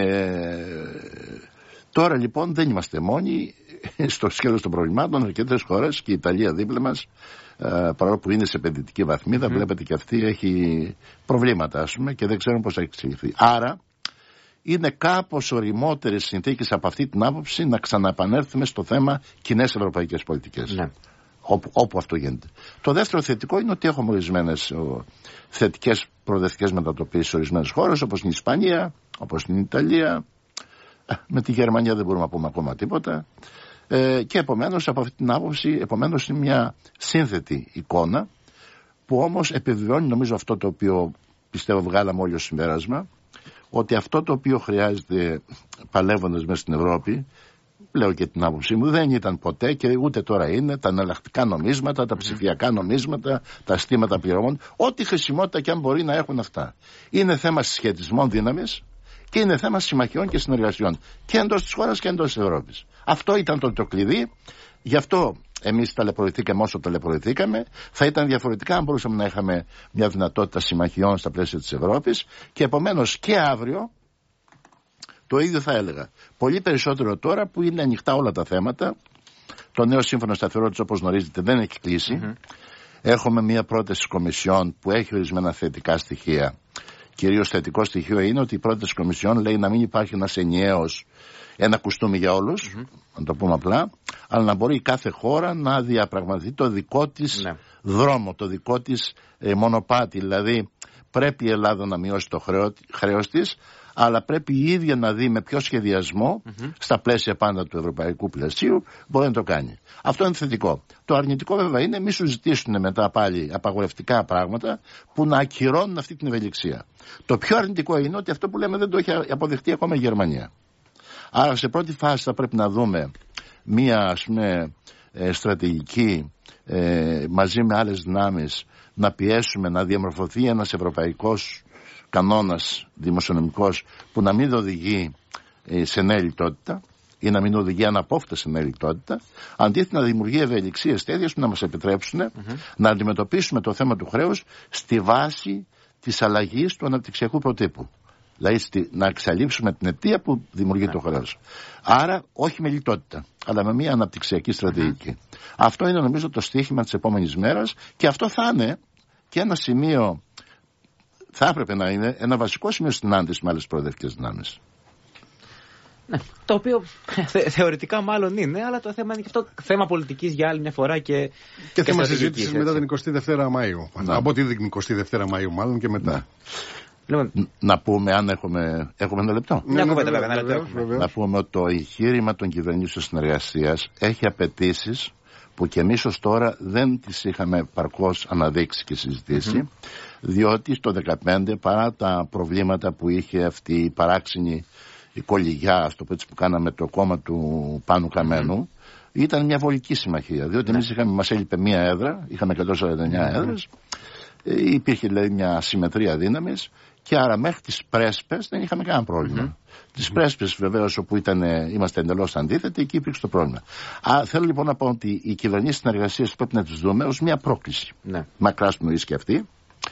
τώρα λοιπόν δεν είμαστε μόνοι στο σκέλος των προβλημάτων. Αρκετές χώρες, και η Ιταλία δίπλα μας, παρόλο που είναι σε επενδυτική βαθμίδα, βλέπετε και αυτή έχει προβλήματα, ας πούμε, και δεν ξέρουν πώς θα εξελιχθεί. Άρα είναι κάπως οριμότερες συνθήκες από αυτή την άποψη να ξαναεπανέλθουμε στο θέμα κοινές ευρωπαϊκές πολιτικές. Ναι. Όπου αυτό γίνεται. Το δεύτερο θετικό είναι ότι έχουμε ορισμένες θετικές προοδευτικές μετατοπίσεις σε ορισμένες χώρες, όπως την Ισπανία, όπως την Ιταλία. Με τη Γερμανία δεν μπορούμε να πούμε ακόμα τίποτα. Και επομένως από αυτή την άποψη, επομένως είναι μια σύνθετη εικόνα, που όμως επιβεβαιώνει, νομίζω, αυτό το οποίο πιστεύω βγάλαμε όλοι ως συμπέρασμα, ότι αυτό το οποίο χρειάζεται παλεύοντας μέσα στην Ευρώπη, λέω και την άποψή μου, δεν ήταν ποτέ και ούτε τώρα είναι τα εναλλακτικά νομίσματα, τα ψηφιακά νομίσματα, τα συστήματα πληρωμών, ό,τι χρησιμότητα και αν μπορεί να έχουν αυτά. Είναι θέμα συσχετισμών δύναμης και είναι θέμα συμμαχιών και συνεργασιών και εντός της χώρας και εντός της Ευρώπης. Αυτό ήταν το κλειδί. Γι' αυτό εμείς ταλαιπωρηθήκαμε όσο ταλαιπωρηθήκαμε. Θα ήταν διαφορετικά αν μπορούσαμε να είχαμε μια δυνατότητα συμμαχιών στα πλαίσια της Ευρώπης, και επομένως και αύριο το ίδιο θα έλεγα. Πολύ περισσότερο τώρα που είναι ανοιχτά όλα τα θέματα. Το νέο σύμφωνο σταθερότητας, όπως γνωρίζετε, δεν έχει κλείσει. Έχουμε μια πρόταση της Κομισιόν που έχει ορισμένα θετικά στοιχεία. Κυρίως θετικό στοιχείο είναι ότι η πρόταση της Κομισιόν λέει να μην υπάρχει ένα κουστούμι για όλους, να το πούμε απλά, αλλά να μπορεί κάθε χώρα να διαπραγματευτεί το δικό της δρόμο, το δικό της μονοπάτι. Δηλαδή πρέπει η Ελλάδα να μειώσει το χρέος της, αλλά πρέπει η ίδια να δει με ποιο σχεδιασμό, στα πλαίσια πάντα του ευρωπαϊκού πλαισίου, μπορεί να το κάνει. Αυτό είναι θετικό. Το αρνητικό βέβαια είναι μη σου ζητήσουν μετά πάλι απαγορευτικά πράγματα που να ακυρώνουν αυτή την ευελιξία. Το πιο αρνητικό είναι ότι αυτό που λέμε δεν το έχει αποδεχτεί ακόμα η Γερμανία. Άρα σε πρώτη φάση θα πρέπει να δούμε μία, ας πούμε, στρατηγική μαζί με άλλες δυνάμεις, να πιέσουμε να διαμορφωθεί ένας ευρωπαϊκός κανόνας δημοσιονομικός που να μην οδηγεί σε νέα λιτότητα ή να μην οδηγεί αναπόφευκτα σε νέα λιτότητα, αντίθετα να δημιουργεί ευελιξίες τέτοιες που να μας επιτρέψουν να αντιμετωπίσουμε το θέμα του χρέους στη βάση της αλλαγής του αναπτυξιακού προτύπου. Δηλαδή να εξαλείψουμε την αιτία που δημιουργεί το χρέος. Άρα όχι με λιτότητα, αλλά με μια αναπτυξιακή στρατηγική. Αυτό είναι, νομίζω, το στοίχημα της επόμενης μέρας, και αυτό θα είναι και ένα σημείο, θα έπρεπε να είναι ένα βασικό σημείο συνάντηση με άλλες προοδευτικές δυνάμεις. Ναι, το οποίο θεωρητικά μάλλον είναι, αλλά το θέμα είναι και αυτό θέμα πολιτικής για άλλη μια φορά και θέμα συζήτησης μετά την 22η Μαΐου. Από την 22η Μαΐου μάλλον και μετά. Να πούμε, αν έχουμε ένα λεπτό. Να πούμε ότι το εγχείρημα των κυβερνήσεων συνεργασίας έχει απαιτήσεις που και εμείς ως τώρα δεν τις είχαμε παρκώς αναδείξει και συζητήσει, διότι στο 2015, παρά τα προβλήματα που είχε αυτή η παράξενη η κολυγιά, ας το πω έτσι, που κάναμε το κόμμα του Πάνου Καμένου, ήταν μια βολική συμμαχία, διότι εμείς μας έλειπε μία έδρα, είχαμε 149 έδρες, υπήρχε δηλαδή μια συμμετρία δύναμης, και άρα μέχρι τις πρέσπες δεν είχαμε κανένα πρόβλημα. Τις πρέσπες βεβαίως, όπου είμαστε εντελώς αντίθετοι, εκεί υπήρξε το πρόβλημα. Θέλω λοιπόν να πω ότι οι κυβερνήσεις συνεργασίες πρέπει να τις δούμε ως μια πρόκληση. Μακράς πνοής και αυτή.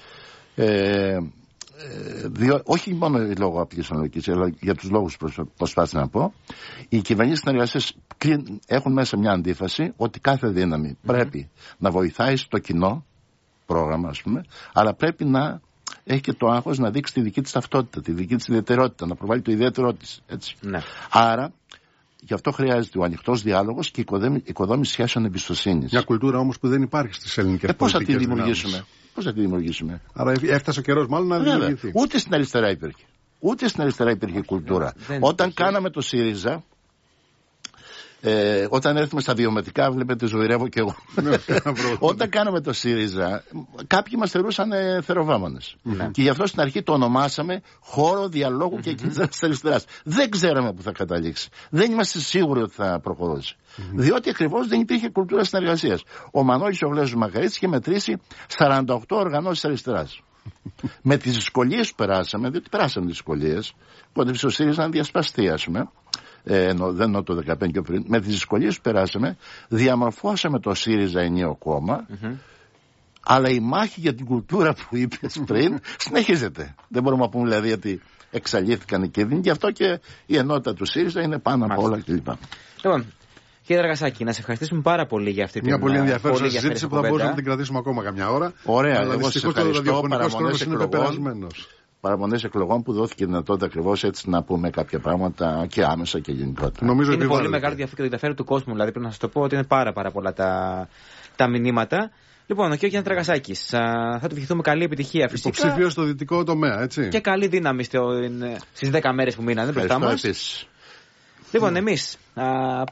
Όχι μόνο λόγω απλής αναλογικής, αλλά για τους λόγους που προσπάθησα να πω. Οι κυβερνήσεις συνεργασίες έχουν μέσα μια αντίφαση ότι κάθε δύναμη πρέπει να βοηθάει στο κοινό πρόγραμμα, ας πούμε, αλλά πρέπει να έχει και το άγχος να δείξει τη δική της ταυτότητα, τη δική της ιδιαιτερότητα, να προβάλλει το ιδιαίτερό της. Άρα, γι' αυτό χρειάζεται ο ανοιχτός διάλογος και η οικοδόμηση σχέσεων εμπιστοσύνης. Μια κουλτούρα όμως που δεν υπάρχει στις ελληνικές πολιτικές δυνάμεις. Πώς θα τη δημιουργήσουμε. Άρα έφτασε ο καιρός μάλλον να δημιουργηθεί. Ούτε στην αριστερά υπήρχε. Ούτε στην αριστερά υπήρχε κουλτούρα. Όταν κάναμε το ΣΥΡΙΖΑ, Όταν έρθουμε στα βιομετρικά, βλέπετε, ζωηρεύω και εγώ. Όταν κάναμε το ΣΥΡΙΖΑ, κάποιοι μας θεωρούσαν θεροβάμονες. Και γι' αυτό στην αρχή το ονομάσαμε χώρο διαλόγου και κινητήρας της αριστεράς. Δεν ξέραμε που θα καταλήξει. Δεν είμαστε σίγουροι ότι θα προχωρήσει. Διότι ακριβώς δεν υπήρχε κουλτούρα συνεργασίας. Ο Μανώλης ο Γλέζος Μακαρίτης είχε μετρήσει 48 οργανώσεις αριστεράς. Με τις δυσκολίες που περάσαμε, διότι περάσαμε τις δυσκολίες, οπότε στο ΣΥΡΙΖΑ να διασπαστεί, ας πούμε. Δεν εννοώ το 2015 και πριν. Με τις δυσκολίες που περάσαμε, διαμορφώσαμε το ΣΥΡΙΖΑ ενιαίο κόμμα. Αλλά η μάχη για την κουλτούρα που είπες πριν συνεχίζεται. Δεν μπορούμε να πούμε δηλαδή ότι εξαλείφθηκαν οι κίνδυνοι. Γι' αυτό και η ενότητα του ΣΥΡΙΖΑ είναι πάνω από όλα κλπ. Λοιπόν, κύριε Δραγασάκη, να σε ευχαριστήσουμε πάρα πολύ για αυτή την μια πολύ ενδιαφέρουσα συζήτηση που θα μπορούσαμε να την κρατήσουμε ακόμα καμιά ώρα. Ωραία, αλλά δυστυχώς το ραδιοφωνικός χρόνος είναι πεπερασμένος. Παραμονές εκλογών που δόθηκε δυνατότητα ακριβώς έτσι να πούμε κάποια πράγματα και άμεσα και γενικότερα. Νομίζω είναι πολύ μεγάλο ενδιαφέρον του κόσμου, δηλαδή πρέπει να σας το πω ότι είναι πάρα πολλά τα μηνύματα. Λοιπόν, ο κ. Γιάννης Δραγασάκης, θα του ευχηθούμε καλή επιτυχία φυσικά. Υποψήφιος στο δυτικό τομέα, έτσι. Και καλή δύναμη στις 10 μέρες που μείνανε μπροστά μας. Ευχαριστώ επίσης. Λοιπόν, εμείς